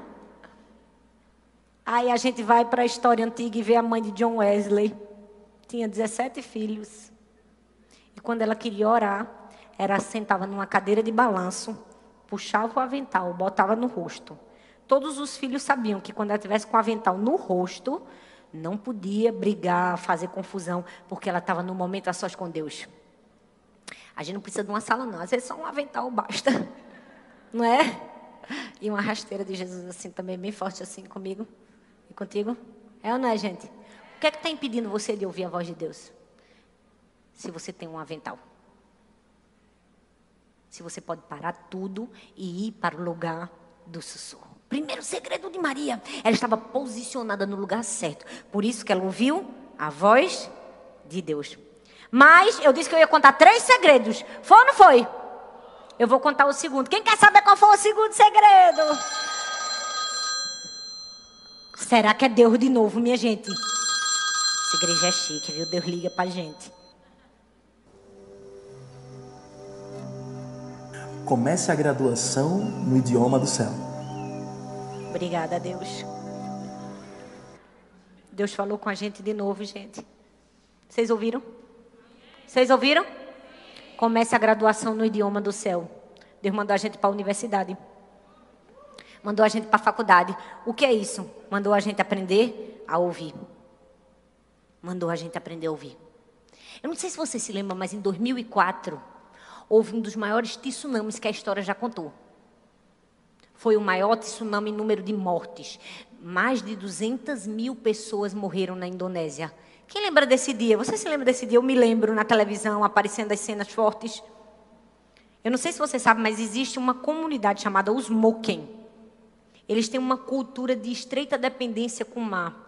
Speaker 1: Aí a gente vai para a história antiga e vê a mãe de John Wesley. Tinha dezessete filhos. E quando ela queria orar, ela sentava numa cadeira de balanço, puxava o avental, botava no rosto. Todos os filhos sabiam que quando ela estivesse com o avental no rosto, não podia brigar, fazer confusão, porque ela estava no momento a sós com Deus. A gente não precisa de uma sala, não. Às vezes só um avental basta. Não é? E uma rasteira de Jesus assim também, bem forte assim comigo e contigo. É ou não é, gente? O que é que está impedindo você de ouvir a voz de Deus? Se você tem um avental. Se você pode parar tudo e ir para o lugar do sussurro. Primeiro segredo de Maria. Ela estava posicionada no lugar certo. Por isso que ela ouviu a voz de Deus. Mas eu disse que eu ia contar três segredos. Foi ou não foi? Eu vou contar o segundo. Quem quer saber qual foi o segundo segredo? Será que é Deus de novo, minha gente? Essa igreja é chique, viu? Deus liga pra gente.
Speaker 2: Comece a graduação no idioma do céu.
Speaker 1: Obrigada a Deus. Deus falou com a gente de novo, gente. Vocês ouviram? Vocês ouviram? Comece a graduação no idioma do céu. Deus mandou a gente para a universidade. Mandou a gente para a faculdade. O que é isso? Mandou a gente aprender a ouvir. Mandou a gente aprender a ouvir. Eu não sei se você se lembra, mas em dois mil e quatro, houve um dos maiores tsunamis que a história já contou. Foi o maior tsunami em número de mortes. Mais de duzentas mil pessoas morreram na Indonésia. Quem lembra desse dia? Você se lembra desse dia? Eu me lembro na televisão, aparecendo as cenas fortes. Eu não sei se você sabe, mas existe uma comunidade chamada os Moken. Eles têm uma cultura de estreita dependência com o mar.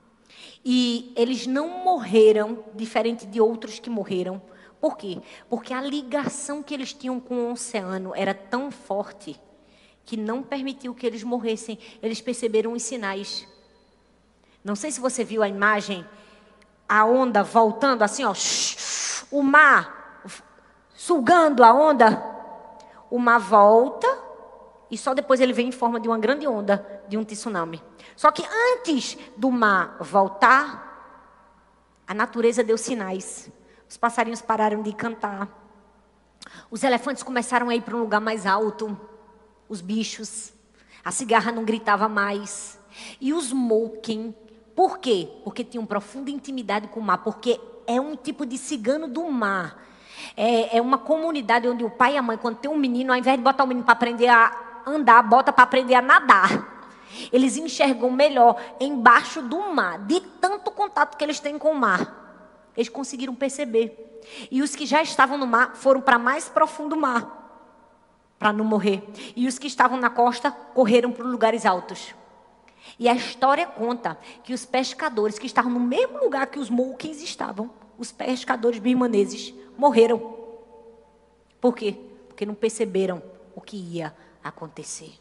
Speaker 1: E eles não morreram, diferente de outros que morreram. Por quê? Porque a ligação que eles tinham com o oceano era tão forte que não permitiu que eles morressem. Eles perceberam os sinais. Não sei se você viu a imagem, a onda voltando assim, ó, o mar sugando a onda. O mar volta e só depois ele vem em forma de uma grande onda, de um tsunami. Só que antes do mar voltar, a natureza deu sinais. Os passarinhos pararam de cantar. Os elefantes começaram a ir para um lugar mais alto. Os bichos. A cigarra não gritava mais. E os Moken, por quê? Porque tinham profunda intimidade com o mar. Porque é um tipo de cigano do mar. É, é uma comunidade onde o pai e a mãe, quando tem um menino, ao invés de botar o menino para aprender a andar, bota para aprender a nadar. Eles enxergam melhor embaixo do mar, de tanto contato que eles têm com o mar. Eles conseguiram perceber. E os que já estavam no mar foram para mais profundo mar, para não morrer. E os que estavam na costa correram para lugares altos. E a história conta que os pescadores que estavam no mesmo lugar que os Mokens estavam, os pescadores birmaneses, morreram. Por quê? Porque não perceberam o que ia acontecer.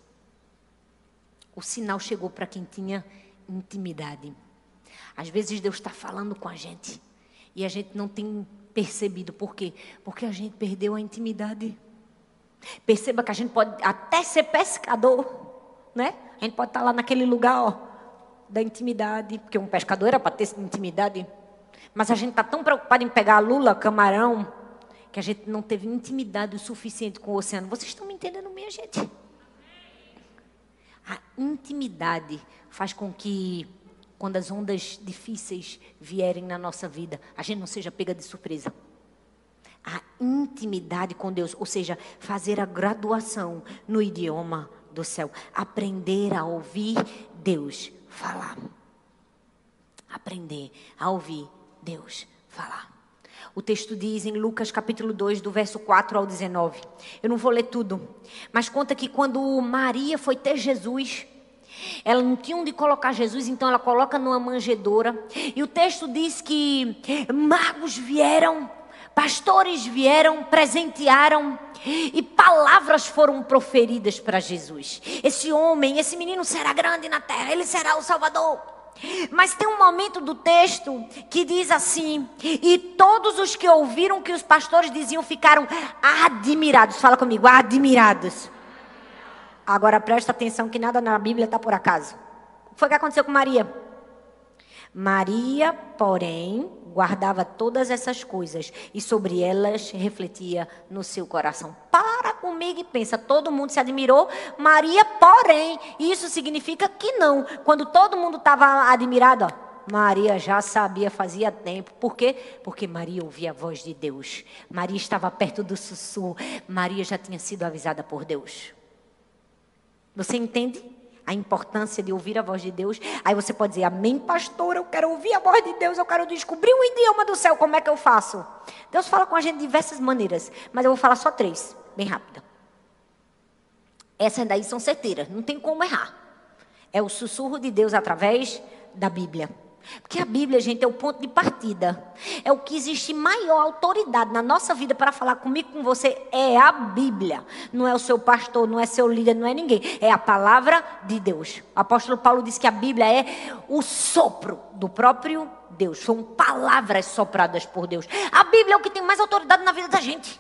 Speaker 1: O sinal chegou para quem tinha intimidade. Às vezes Deus está falando com a gente e a gente não tem percebido. Por quê? Porque a gente perdeu a intimidade. Perceba que a gente pode até ser pescador, né? A gente pode estar lá naquele lugar, ó, da intimidade, porque um pescador era para ter intimidade. Mas a gente está tão preocupado em pegar lula, camarão, que a gente não teve intimidade o suficiente com o oceano. Vocês estão me entendendo, minha gente? A intimidade faz com que, quando as ondas difíceis vierem na nossa vida, a gente não seja pega de surpresa. A intimidade com Deus, ou seja, fazer a graduação no idioma do céu. Aprender a ouvir Deus falar. Aprender a ouvir Deus falar. O texto diz em Lucas capítulo dois, do verso quatro ao dezenove. Eu não vou ler tudo, mas conta que quando Maria foi ter Jesus, ela não tinha onde colocar Jesus, então ela coloca numa manjedoura. E o texto diz que magos vieram, pastores vieram, presentearam, e palavras foram proferidas para Jesus. Esse homem, esse menino será grande na terra, ele será o Salvador. Mas tem um momento do texto que diz assim: e todos os que ouviram o que os pastores diziam ficaram admirados. Fala comigo, admirados. Agora presta atenção que nada na Bíblia está por acaso. O que foi que aconteceu com Maria? Maria, porém, guardava todas essas coisas e sobre elas refletia no seu coração. Para comigo e pensa, todo mundo se admirou, Maria, porém, isso significa que não. Quando todo mundo estava admirado, ó, Maria já sabia, fazia tempo. Por quê? Porque Maria ouvia a voz de Deus. Maria estava perto do sussurro. Maria já tinha sido avisada por Deus. Você entende a importância de ouvir a voz de Deus? Aí você pode dizer, amém, pastor, eu quero ouvir a voz de Deus, eu quero descobrir o idioma do céu, como é que eu faço? Deus fala com a gente de diversas maneiras, mas eu vou falar só três, bem rápida. Essas daí são certeiras, não tem como errar. É o sussurro de Deus através da Bíblia. Porque a Bíblia, gente, é o ponto de partida. É o que existe maior autoridade na nossa vida para falar comigo, com você, é a Bíblia. Não é o seu pastor, não é seu líder, não é ninguém. É a palavra de Deus. O apóstolo Paulo diz que a Bíblia é o sopro do próprio Deus. São palavras sopradas por Deus. A Bíblia é o que tem mais autoridade na vida da gente.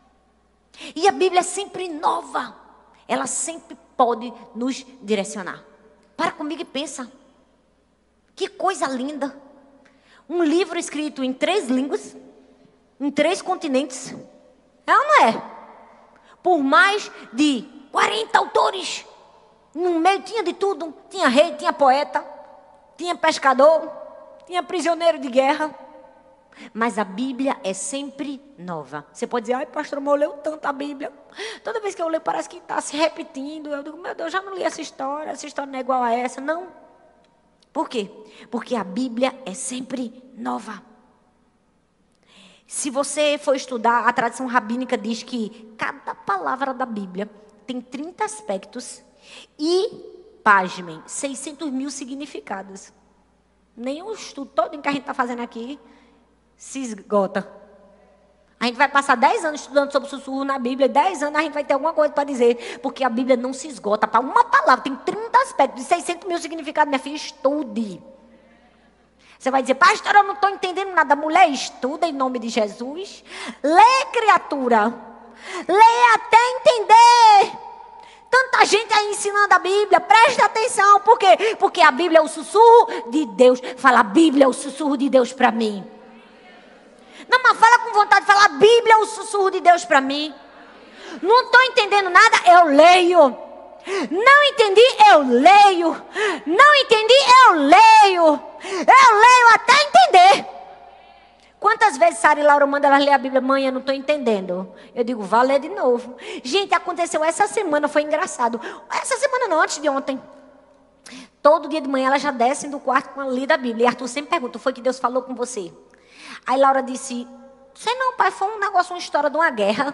Speaker 1: E a Bíblia é sempre nova. Ela sempre pode nos direcionar. Para comigo e pensa. Que coisa linda. Um livro escrito em três línguas, em três continentes. É ou não é? Por mais de quarenta autores. No meio tinha de tudo. Tinha rei, tinha poeta, tinha pescador, tinha prisioneiro de guerra. Mas a Bíblia é sempre nova. Você pode dizer, ai pastor, mas eu leio tanto a Bíblia. Toda vez que eu leio parece que está se repetindo. Eu digo, meu Deus, já não li essa história. Essa história não é igual a essa. Não. Por quê? Porque a Bíblia é sempre nova. Se você for estudar, a tradição rabínica diz que cada palavra da Bíblia tem trinta aspectos e, pasmem, seiscentos mil significados. Nem o estudo todo que a gente está fazendo aqui se esgota. A gente vai passar dez anos estudando sobre sussurro na Bíblia, dez anos a gente vai ter alguma coisa para dizer, porque a Bíblia não se esgota. Para uma palavra, tem trinta aspectos, seiscentos mil significados. Minha filha, estude. Você vai dizer, pastor, eu não estou entendendo nada. Mulher, estuda em nome de Jesus. Lê, criatura. Lê até entender. Tanta gente aí ensinando a Bíblia. Presta atenção. Por quê? Porque a Bíblia é o sussurro de Deus. Fala, a Bíblia é o sussurro de Deus para mim. Não, mas fala com vontade. Fala, a Bíblia é o sussurro de Deus para mim. Não estou entendendo nada, eu leio. Não entendi, eu leio. Não entendi, eu leio. Eu leio até entender. Quantas vezes Sara e Laura mandam elas ler a Bíblia? Mãe, eu não estou entendendo. Eu digo, vá ler de novo. Gente, aconteceu essa semana, foi engraçado. Essa semana não, antes de ontem. Todo dia de manhã elas já descem do quarto com a lida da Bíblia. E Arthur sempre pergunta, foi que Deus falou com você? Aí Laura disse, sei não, pai, foi um negócio, uma história de uma guerra.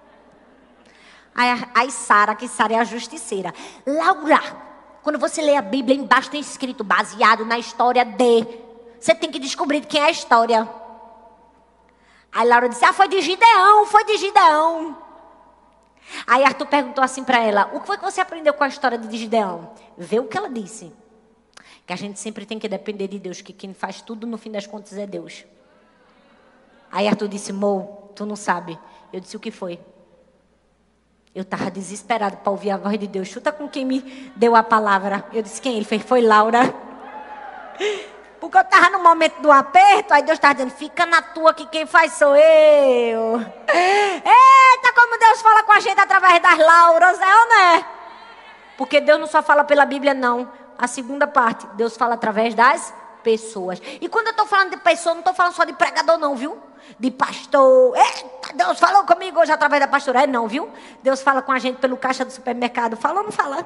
Speaker 1: Aí, aí Sara, que Sara é a justiceira. Laura, quando você lê a Bíblia, embaixo tem escrito, baseado na história de. Você tem que descobrir quem é a história. Aí Laura disse, ah, foi de Gideão, foi de Gideão. Aí Arthur perguntou assim para ela, o que foi que você aprendeu com a história de Gideão? Vê o que ela disse. Que a gente sempre tem que depender de Deus, que quem faz tudo no fim das contas é Deus. Aí Arthur disse, Mo, tu não sabe. Eu disse, o que foi? Eu estava desesperado para ouvir a voz de Deus. Chuta com quem me deu a palavra. Eu disse, quem? Ele fez, foi Laura. Porque eu estava no momento do aperto, aí Deus estava dizendo, fica na tua que quem faz sou eu. Eita, como Deus fala com a gente através das Lauras, é ou não é? Porque Deus não só fala pela Bíblia, não. A segunda parte, Deus fala através das pessoas. E quando eu estou falando de pessoa, não estou falando só de pregador não, viu? De pastor. Eita, Deus falou comigo hoje através da pastora. É não, viu? Deus fala com a gente pelo caixa do supermercado. Fala ou não fala?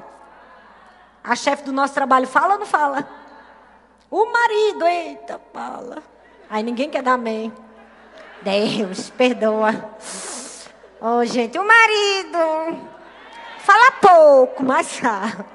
Speaker 1: A chefe do nosso trabalho fala ou não fala? O marido, eita, fala. Aí ninguém quer dar amém. Deus, perdoa. Oh, gente, o marido fala pouco, mas fala.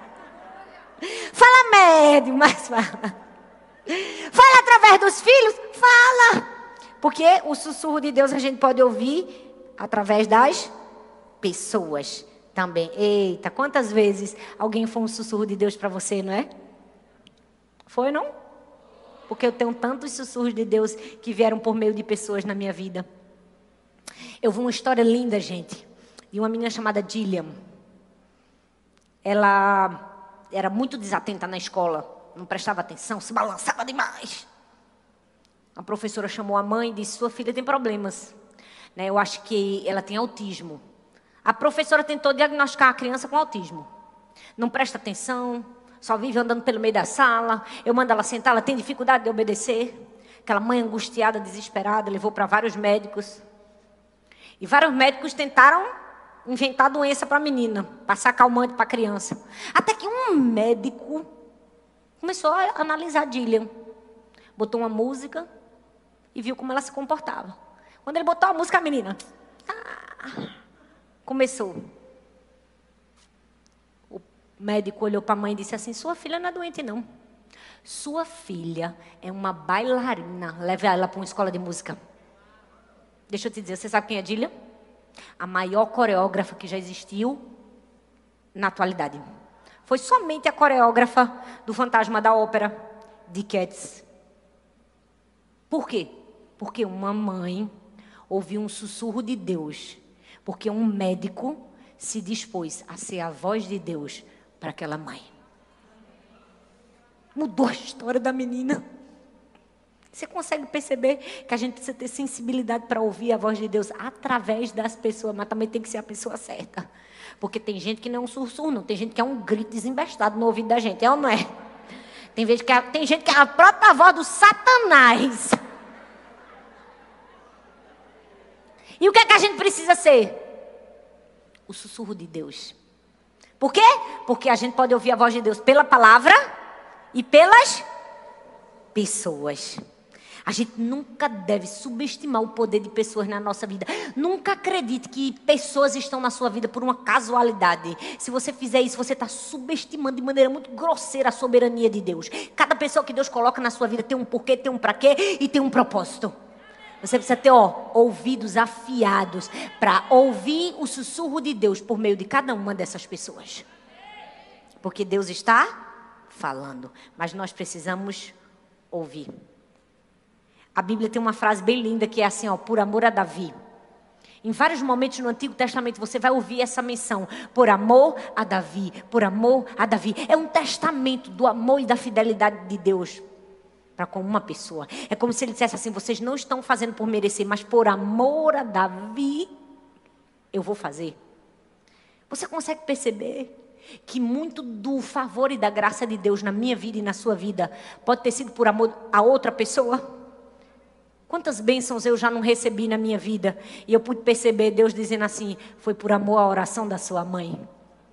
Speaker 1: Fala médio, mas fala. Fala através dos filhos? Fala. Porque o sussurro de Deus a gente pode ouvir através das pessoas também. Eita, quantas vezes alguém foi um sussurro de Deus para você, não é? Foi, não? Porque eu tenho tantos sussurros de Deus que vieram por meio de pessoas na minha vida. Eu vi uma história linda, gente, de uma menina chamada Gillian. Ela era muito desatenta na escola. Não prestava atenção, se balançava demais. A professora chamou a mãe e disse, sua filha tem problemas. Né, eu acho que ela tem autismo. A professora tentou diagnosticar a criança com autismo. Não presta atenção, só vive andando pelo meio da sala. Eu mando ela sentar, ela tem dificuldade de obedecer. Aquela mãe angustiada, desesperada, levou para vários médicos. E vários médicos tentaram inventar doença para a menina, passar calmante para a criança. Até que um médico começou a analisar a Gillian. Botou uma música e viu como ela se comportava. Quando ele botou a música, a menina ah, começou. O médico olhou para a mãe e disse assim, sua filha não é doente, não. Sua filha é uma bailarina. Leve ela para uma escola de música. Deixa eu te dizer, você sabe quem é Gillian? A maior coreógrafa que já existiu na atualidade. Foi somente a coreógrafa do Fantasma da Ópera, de Cats. Por quê? Porque uma mãe ouviu um sussurro de Deus. Porque um médico se dispôs a ser a voz de Deus para aquela mãe. Mudou a história da menina. Você consegue perceber que a gente precisa ter sensibilidade para ouvir a voz de Deus através das pessoas, mas também tem que ser a pessoa certa. Porque tem gente que não é um sussurro, não. Tem gente que é um grito desembestado no ouvido da gente, é ou não é? Tem, vez que é, tem gente que é a própria voz do Satanás. E o que é que a gente precisa ser? O sussurro de Deus. Por quê? Porque a gente pode ouvir a voz de Deus pela palavra e pelas pessoas. A gente nunca deve subestimar o poder de pessoas na nossa vida. Nunca acredite que pessoas estão na sua vida por uma casualidade. Se você fizer isso, você está subestimando de maneira muito grosseira a soberania de Deus. Cada pessoa que Deus coloca na sua vida tem um porquê, tem um pra quê e tem um propósito. Você precisa ter, ó, ouvidos afiados para ouvir o sussurro de Deus por meio de cada uma dessas pessoas. Porque Deus está falando, mas nós precisamos ouvir. A Bíblia tem uma frase bem linda que é assim, ó, por amor a Davi. Em vários momentos no Antigo Testamento você vai ouvir essa menção, por amor a Davi, por amor a Davi. É um testamento do amor e da fidelidade de Deus para com uma pessoa. É como se ele dissesse assim, vocês não estão fazendo por merecer, mas por amor a Davi, eu vou fazer. Você consegue perceber que muito do favor e da graça de Deus na minha vida e na sua vida pode ter sido por amor a outra pessoa? Quantas bênçãos eu já não recebi na minha vida e eu pude perceber Deus dizendo assim, foi por amor à oração da sua mãe.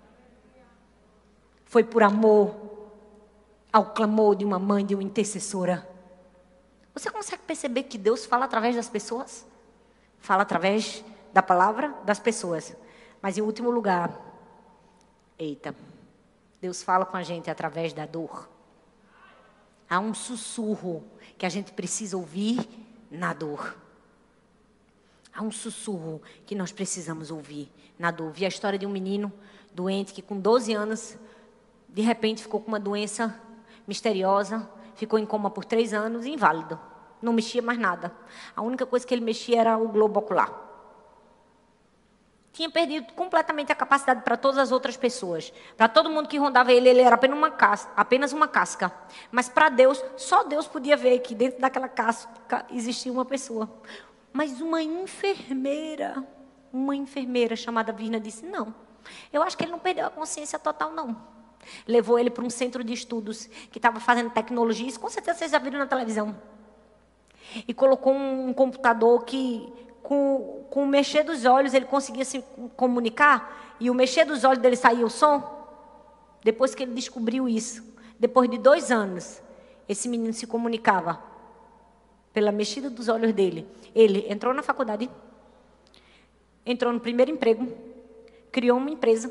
Speaker 1: Foi por amor ao clamor de uma mãe, de uma intercessora. Você consegue perceber que Deus fala através das pessoas? Fala através da palavra das pessoas. Mas em último lugar, eita, Deus fala com a gente através da dor. Há um sussurro que a gente precisa ouvir na dor. Há um sussurro que nós precisamos ouvir na dor. Vi a história de um menino doente que com doze anos, de repente ficou com uma doença misteriosa, ficou em coma por três anos, inválido. Não mexia mais nada. A única coisa que ele mexia era o globo ocular. Tinha perdido completamente a capacidade para todas as outras pessoas. Para todo mundo que rondava ele, ele era apenas uma casca. Apenas uma casca. Mas para Deus, só Deus podia ver que dentro daquela casca existia uma pessoa. Mas uma enfermeira, uma enfermeira chamada Virna disse, não, eu acho que ele não perdeu a consciência total, não. Levou ele para um centro de estudos que estava fazendo tecnologia, isso com certeza vocês já viram na televisão. E colocou um computador que... Com, com o mexer dos olhos, ele conseguia se comunicar. E o mexer dos olhos dele saía o som. Depois que ele descobriu isso, depois de dois anos, esse menino se comunicava pela mexida dos olhos dele. Ele entrou na faculdade, entrou no primeiro emprego, criou uma empresa,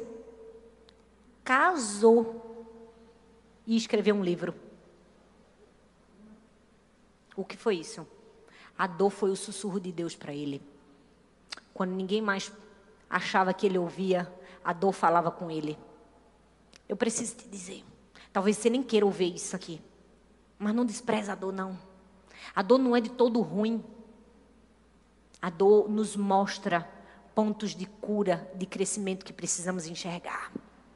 Speaker 1: casou e escreveu um livro. O que foi isso? A dor foi o sussurro de Deus para ele. Quando ninguém mais achava que ele ouvia, a dor falava com ele. Eu preciso te dizer, talvez você nem queira ouvir isso aqui, mas não despreza a dor, não. A dor não é de todo ruim. A dor nos mostra pontos de cura, de crescimento que precisamos enxergar.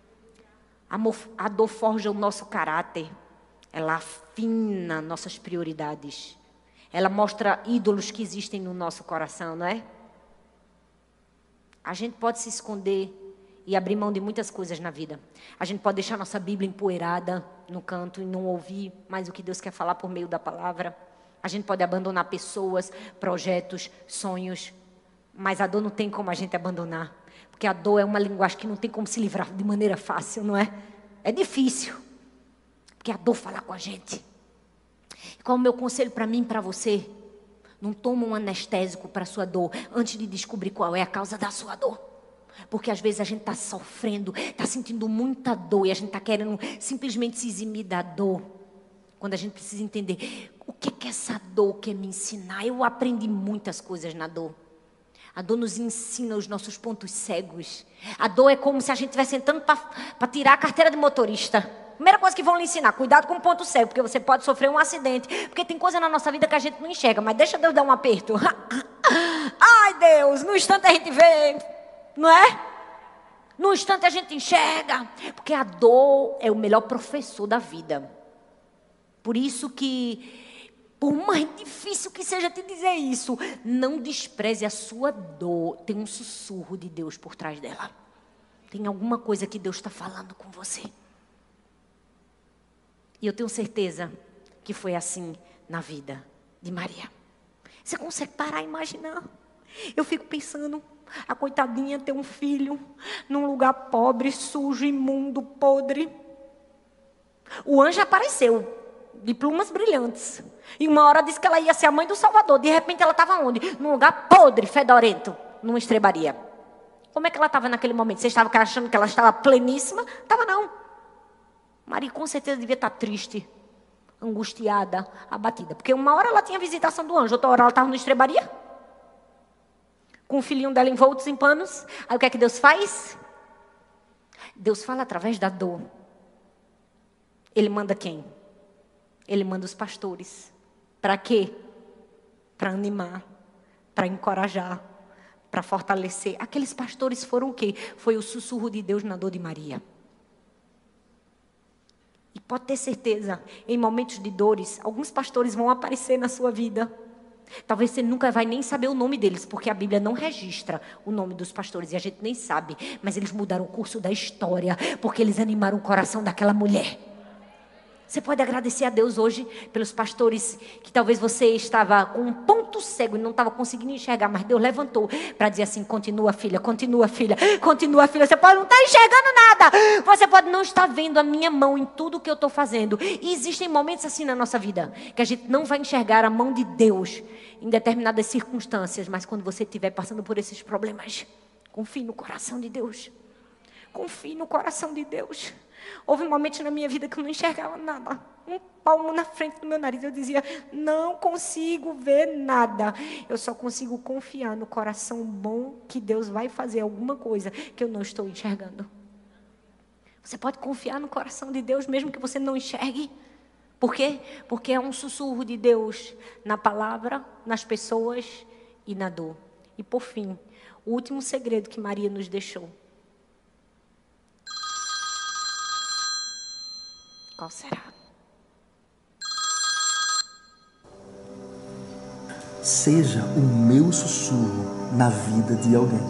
Speaker 1: A dor forja o nosso caráter. Ela afina nossas prioridades. Ela mostra ídolos que existem no nosso coração, não é? A gente pode se esconder e abrir mão de muitas coisas na vida. A gente pode deixar nossa Bíblia empoeirada no canto e não ouvir mais o que Deus quer falar por meio da palavra. A gente pode abandonar pessoas, projetos, sonhos. Mas a dor não tem como a gente abandonar. Porque a dor é uma linguagem que não tem como se livrar de maneira fácil, não é? É difícil. Porque a dor fala com a gente. Qual é o meu conselho para mim e para você? Não toma um anestésico para a sua dor antes de descobrir qual é a causa da sua dor. Porque às vezes a gente está sofrendo, está sentindo muita dor e a gente está querendo simplesmente se eximir da dor. Quando a gente precisa entender o que é que essa dor quer me ensinar. Eu aprendi muitas coisas na dor. A dor nos ensina os nossos pontos cegos. A dor é como se a gente estivesse tentando para tirar a carteira de motorista. Primeira coisa que vão lhe ensinar, cuidado com o ponto cego, porque você pode sofrer um acidente. Porque tem coisa na nossa vida que a gente não enxerga, mas deixa Deus dar um aperto. Ai, Deus, no instante a gente vê, não é? No instante a gente enxerga. Porque a dor é o melhor professor da vida. Por isso que, por mais difícil que seja te dizer isso, não despreze a sua dor. Tem um sussurro de Deus por trás dela. Tem alguma coisa que Deus está falando com você. E eu tenho certeza que foi assim na vida de Maria. Você consegue parar e imaginar? Eu fico pensando, a coitadinha ter um filho num lugar pobre, sujo, imundo, podre. O anjo apareceu. de plumas brilhantes. E uma hora disse que ela ia ser a mãe do Salvador. De repente ela estava onde? Num lugar podre, fedorento, numa estrebaria. Como é que ela estava naquele momento? Você estava achando que ela estava pleníssima? Estava não. Maria com certeza devia estar triste, angustiada, abatida. Porque uma hora ela tinha visitação do anjo, outra hora ela estava numa estrebaria. Com o filhinho dela envoltos em panos. Aí o que é que Deus faz? Deus fala através da dor. Ele manda quem? Ele manda os pastores. Para quê? Para animar, para encorajar, para fortalecer. Aqueles pastores foram o quê? Foi o sussurro de Deus na dor de Maria. E pode ter certeza, em momentos de dores, alguns pastores vão aparecer na sua vida. Talvez você nunca vai nem saber o nome deles, porque a Bíblia não registra o nome dos pastores, e a gente nem sabe. Mas eles mudaram o curso da história, porque eles animaram o coração daquela mulher. Você pode agradecer a Deus hoje pelos pastores que talvez você estava com um ponto cego e não estava conseguindo enxergar, mas Deus levantou para dizer assim, continua filha, continua filha, continua filha. Você pode não estar enxergando nada, você pode não estar vendo a minha mão em tudo que eu estou fazendo. E existem momentos assim na nossa vida, que a gente não vai enxergar a mão de Deus em determinadas circunstâncias, mas quando você estiver passando por esses problemas, confie no coração de Deus. Confie no coração de Deus. Houve momentos na minha vida que eu não enxergava nada. Um palmo na frente do meu nariz. Eu dizia, não consigo ver nada. Eu só consigo confiar no coração bom que Deus vai fazer alguma coisa que eu não estou enxergando. Você pode confiar no coração de Deus mesmo que você não enxergue. Por quê? Porque é um sussurro de Deus na palavra, nas pessoas e na dor. E por fim, o último segredo que Maria nos deixou. Qual será?
Speaker 2: Seja o meu sussurro na vida de alguém.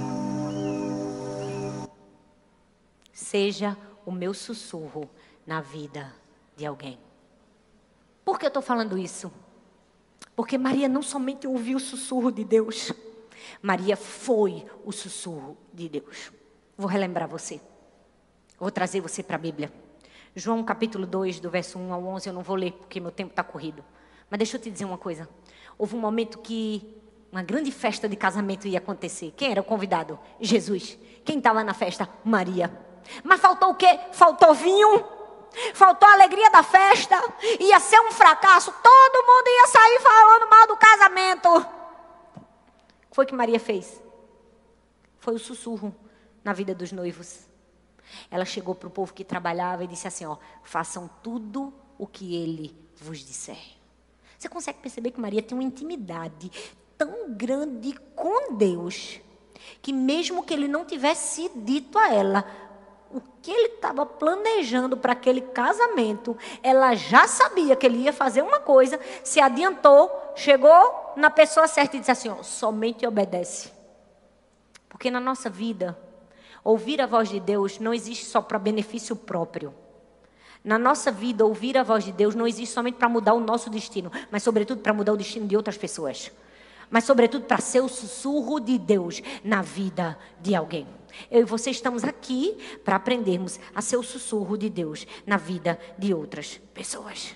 Speaker 1: Seja o meu sussurro na vida de alguém. Por que eu estou falando isso? Porque Maria não somente ouviu o sussurro de Deus, Maria foi o sussurro de Deus. Vou relembrar você. Vou trazer você para a Bíblia. João capítulo dois, do verso um ao onze, eu não vou ler porque meu tempo está corrido. Mas deixa eu te dizer uma coisa. Houve um momento que uma grande festa de casamento ia acontecer. Quem era o convidado? Jesus. Quem estava na festa? Maria. Mas faltou o quê? Faltou vinho. Faltou a alegria da festa. Ia ser um fracasso. Todo mundo ia sair falando mal do casamento. O que foi que Maria fez? Foi o sussurro na vida dos noivos. Ela chegou para o povo que trabalhava e disse assim, ó, façam tudo o que ele vos disser. Você consegue perceber que Maria tem uma intimidade tão grande com Deus, que mesmo que ele não tivesse dito a ela o que ele estava planejando para aquele casamento, ela já sabia que ele ia fazer uma coisa, se adiantou, chegou na pessoa certa e disse assim, ó, somente obedece. Porque na nossa vida, ouvir a voz de Deus não existe só para benefício próprio. Na nossa vida, ouvir a voz de Deus não existe somente para mudar o nosso destino, mas sobretudo para mudar o destino de outras pessoas. Mas sobretudo para ser o sussurro de Deus na vida de alguém. Eu e você estamos aqui para aprendermos a ser o sussurro de Deus na vida de outras pessoas.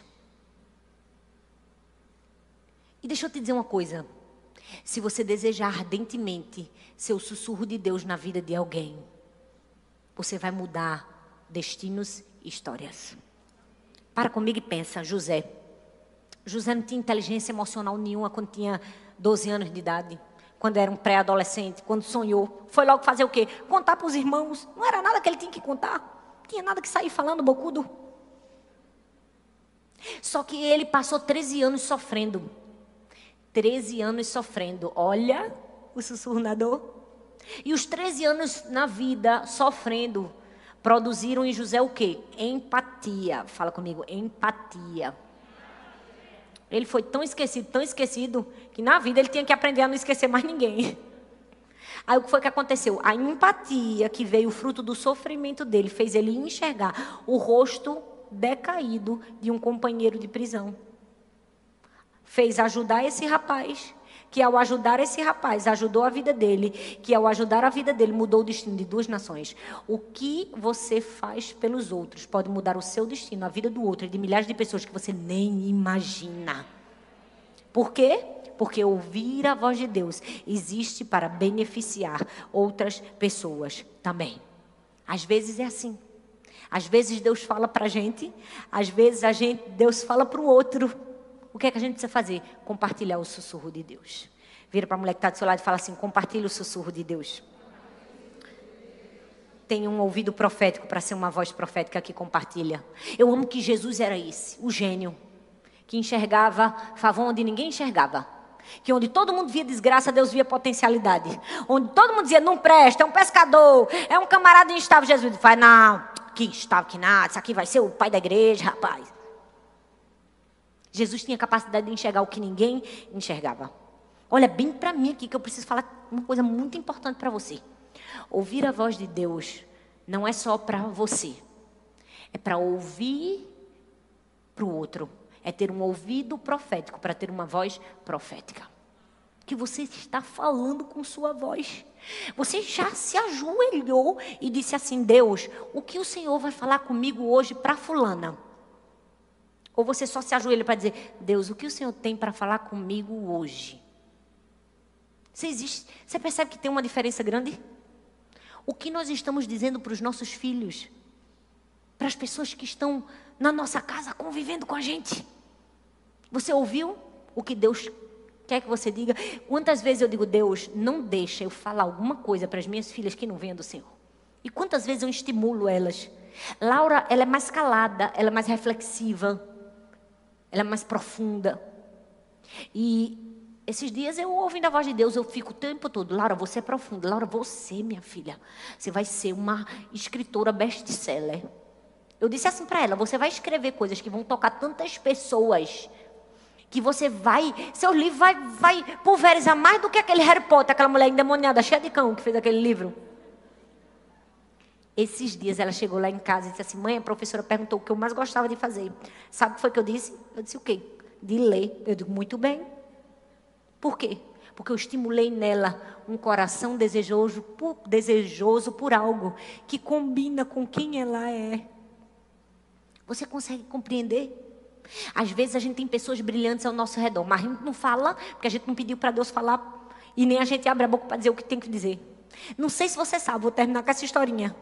Speaker 1: E deixa eu te dizer uma coisa. Se você desejar ardentemente ser o sussurro de Deus na vida de alguém, você vai mudar destinos e histórias. Para comigo e pensa, José. José não tinha inteligência emocional nenhuma quando tinha doze anos de idade. Quando era um pré-adolescente, quando sonhou. Foi logo fazer o quê? Contar para os irmãos. Não era nada que ele tinha que contar. Não tinha nada que sair falando bocudo. Só que ele passou treze anos sofrendo. treze anos sofrendo. Olha o sussurro na dor. E os treze anos na vida, sofrendo, produziram em José o quê? Empatia. Fala comigo, empatia. Ele foi tão esquecido, tão esquecido, que na vida ele tinha que aprender a não esquecer mais ninguém. Aí o que foi que aconteceu? A empatia que veio fruto do sofrimento dele, fez ele enxergar o rosto decaído de um companheiro de prisão. Fez ajudar esse rapaz, que ao ajudar esse rapaz, ajudou a vida dele, que ao ajudar a vida dele, mudou o destino de duas nações. O que você faz pelos outros pode mudar o seu destino, a vida do outro e de milhares de pessoas que você nem imagina. Por quê? Porque ouvir a voz de Deus existe para beneficiar outras pessoas também. Às vezes é assim. Às vezes Deus fala para a gente, às vezes a gente, Deus fala para o outro. O que é que a gente precisa fazer? Compartilhar o sussurro de Deus. Vira para a mulher que está do seu lado e fala assim, compartilha o sussurro de Deus. Tem um ouvido profético para ser uma voz profética que compartilha. Eu amo que Jesus era esse, o gênio, que enxergava favor onde ninguém enxergava. Que onde todo mundo via desgraça, Deus via potencialidade. Onde todo mundo dizia, não presta, é um pescador, é um camarada instável. Jesus faz, não, que instável, que nada, isso aqui vai ser o pai da igreja, rapaz. Jesus tinha capacidade de enxergar o que ninguém enxergava. Olha bem para mim aqui, que eu preciso falar uma coisa muito importante para você. Ouvir a voz de Deus não é só para você. É para ouvir para o outro. É ter um ouvido profético, para ter uma voz profética. Que você está falando com sua voz. Você já se ajoelhou e disse assim, Deus, o que o Senhor vai falar comigo hoje para fulana? Ou você só se ajoelha para dizer, Deus, o que o Senhor tem para falar comigo hoje? Você, existe, você percebe que tem uma diferença grande? O que nós estamos dizendo para os nossos filhos? Para as pessoas que estão na nossa casa convivendo com a gente? Você ouviu o que Deus quer que você diga? Quantas vezes eu digo, Deus, não deixa eu falar alguma coisa para as minhas filhas que não venham do Senhor? E quantas vezes eu estimulo elas? Laura, ela é mais calada, ela é mais reflexiva, ela é mais profunda. E esses dias eu ouvindo a voz de Deus, eu fico o tempo todo, Laura, você é profunda. Laura, você, minha filha, você vai ser uma escritora best-seller. Eu disse assim para ela, você vai escrever coisas que vão tocar tantas pessoas, que você vai, seu livro vai, vai pulverizar mais do que aquele Harry Potter, aquela mulher endemoniada, cheia de cão, que fez aquele livro. Esses dias ela chegou lá em casa e disse assim, mãe, a professora perguntou o que eu mais gostava de fazer. Sabe o que foi que eu disse? Eu disse o quê? De ler. Eu digo, muito bem. Por quê? Porque eu estimulei nela um coração desejoso por, desejoso por algo que combina com quem ela é. Você consegue compreender? Às vezes a gente tem pessoas brilhantes ao nosso redor, mas a gente não fala, porque a gente não pediu para Deus falar, e nem a gente abre a boca para dizer o que tem que dizer. Não sei se você sabe, vou terminar com essa historinha.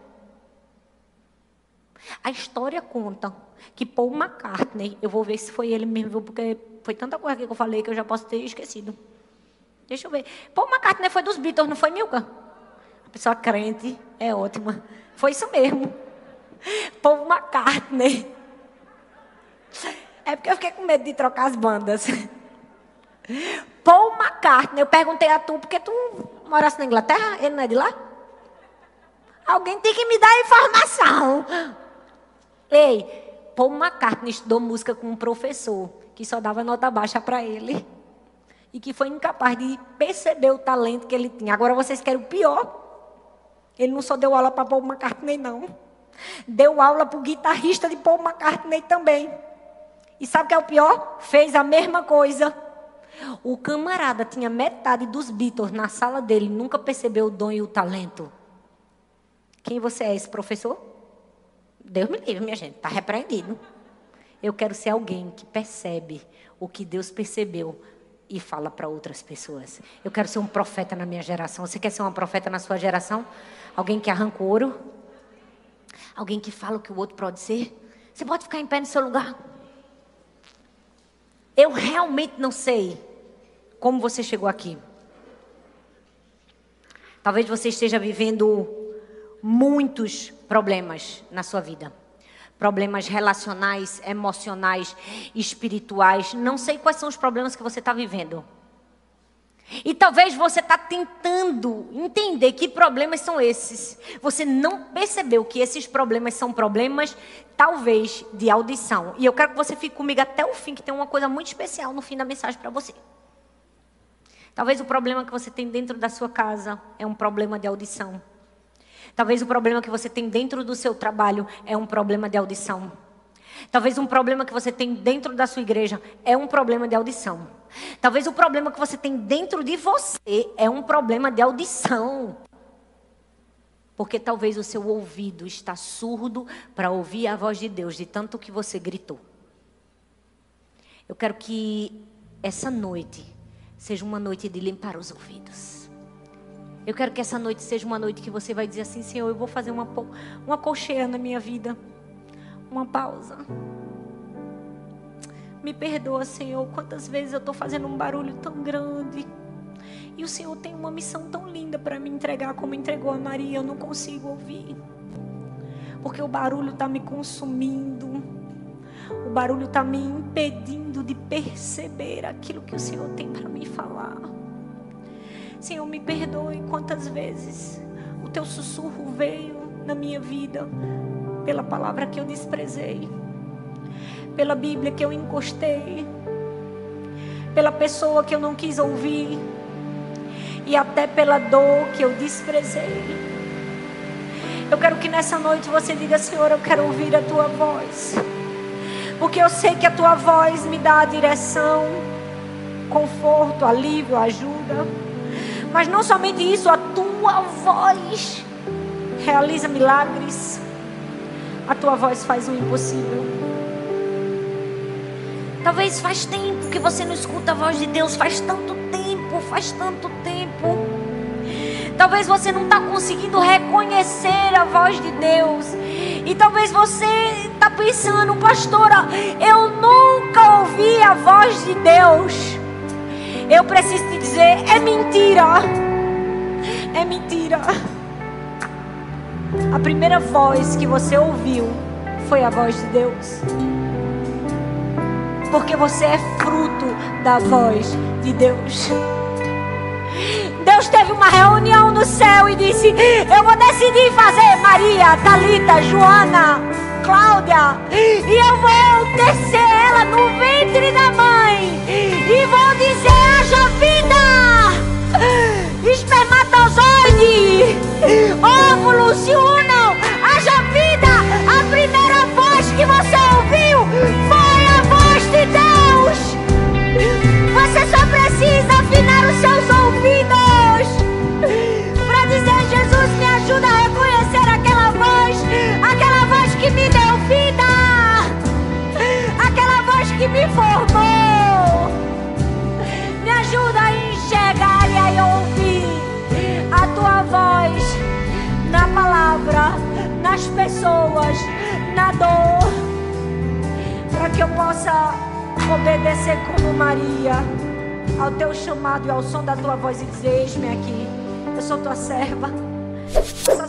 Speaker 1: A história conta que Paul McCartney, eu vou ver se foi ele mesmo, porque foi tanta coisa que eu falei que eu já posso ter esquecido. Deixa eu ver. Paul McCartney foi dos Beatles, não foi, Milka? A pessoa crente é ótima. Foi isso mesmo. Paul McCartney. É porque eu fiquei com medo de trocar as bandas. Paul McCartney, eu perguntei a tu, porque tu morasse na Inglaterra? Ele não é de lá? Alguém tem que me dar informação. Ei, Paul McCartney estudou música com um professor que só dava nota baixa para ele. E que foi incapaz de perceber o talento que ele tinha. Agora vocês querem o pior? Ele não só deu aula para Paul McCartney, não. Deu aula para o guitarrista de Paul McCartney também. E sabe o que é o pior? Fez a mesma coisa. O camarada tinha metade dos Beatles na sala dele, nunca percebeu o dom e o talento. Quem você é, esse professor? Deus me livre, minha gente, está repreendido. Eu quero ser alguém que percebe o que Deus percebeu e fala para outras pessoas. Eu quero ser um profeta na minha geração. Você quer ser uma profeta na sua geração? Alguém que arranca o ouro? Alguém que fala o que o outro pode ser? Você pode ficar em pé no seu lugar? Eu realmente não sei como você chegou aqui. Talvez você esteja vivendo muitos problemas na sua vida. Problemas relacionais, emocionais, espirituais. Não sei quais são os problemas que você está vivendo. E talvez você está tentando entender que problemas são esses. Você não percebeu que esses problemas são problemas, talvez, de audição. E eu quero que você fique comigo até o fim, que tem uma coisa muito especial no fim da mensagem para você. Talvez o problema que você tem dentro da sua casa é um problema de audição. Talvez o problema que você tem dentro do seu trabalho é um problema de audição. Talvez um problema que você tem dentro da sua igreja é um problema de audição. Talvez o problema que você tem dentro de você é um problema de audição. Porque talvez o seu ouvido está surdo para ouvir a voz de Deus, de tanto que você gritou. Eu quero que essa noite seja uma noite de limpar os ouvidos. Eu quero que essa noite seja uma noite que você vai dizer assim: Senhor, eu vou fazer uma, uma colcheia na minha vida. Uma pausa. Me perdoa, Senhor, quantas vezes eu estou fazendo um barulho tão grande. E o Senhor tem uma missão tão linda para me entregar como entregou a Maria. Eu não consigo ouvir. Porque o barulho está me consumindo. O barulho está me impedindo de perceber aquilo que o Senhor tem para me falar. Senhor, me perdoe quantas vezes o teu sussurro veio na minha vida pela palavra que eu desprezei, pela Bíblia que eu encostei, pela pessoa que eu não quis ouvir e até pela dor que eu desprezei. Eu quero que nessa noite você diga: Senhor, eu quero ouvir a tua voz, porque eu sei que a tua voz me dá a direção, conforto, alívio, ajuda. Mas não somente isso, a tua voz realiza milagres. A tua voz faz o impossível. Talvez faz tempo que você não escuta a voz de Deus. Faz tanto tempo, faz tanto tempo. Talvez você não está conseguindo reconhecer a voz de Deus. E talvez você está pensando: pastora, eu nunca ouvi a voz de Deus. Eu preciso te dizer, é mentira. É mentira. A primeira voz que você ouviu foi a voz de Deus. Porque você é fruto da voz de Deus. Deus teve uma reunião no céu e disse: eu vou decidir fazer Maria, Talita, Joana, Cláudia, e eu vou descer ela no ventre da mãe e vou dizer: haja vida, espermatozoide, óvulos se unam, haja vida. A primeira voz que você ouviu foi a voz de Deus. Você só precisa afinar os seus ouvidos para dizer: Jesus, me ajuda a reconhecer aquela voz, aquela voz que me deu vida, aquela voz que me formou. Me ajuda a enxergar e a ouvir a tua voz na palavra, nas pessoas, na dor, para que eu possa obedecer como Maria ao teu chamado e ao som da tua voz e dizer: eis-me aqui, eu sou tua serva.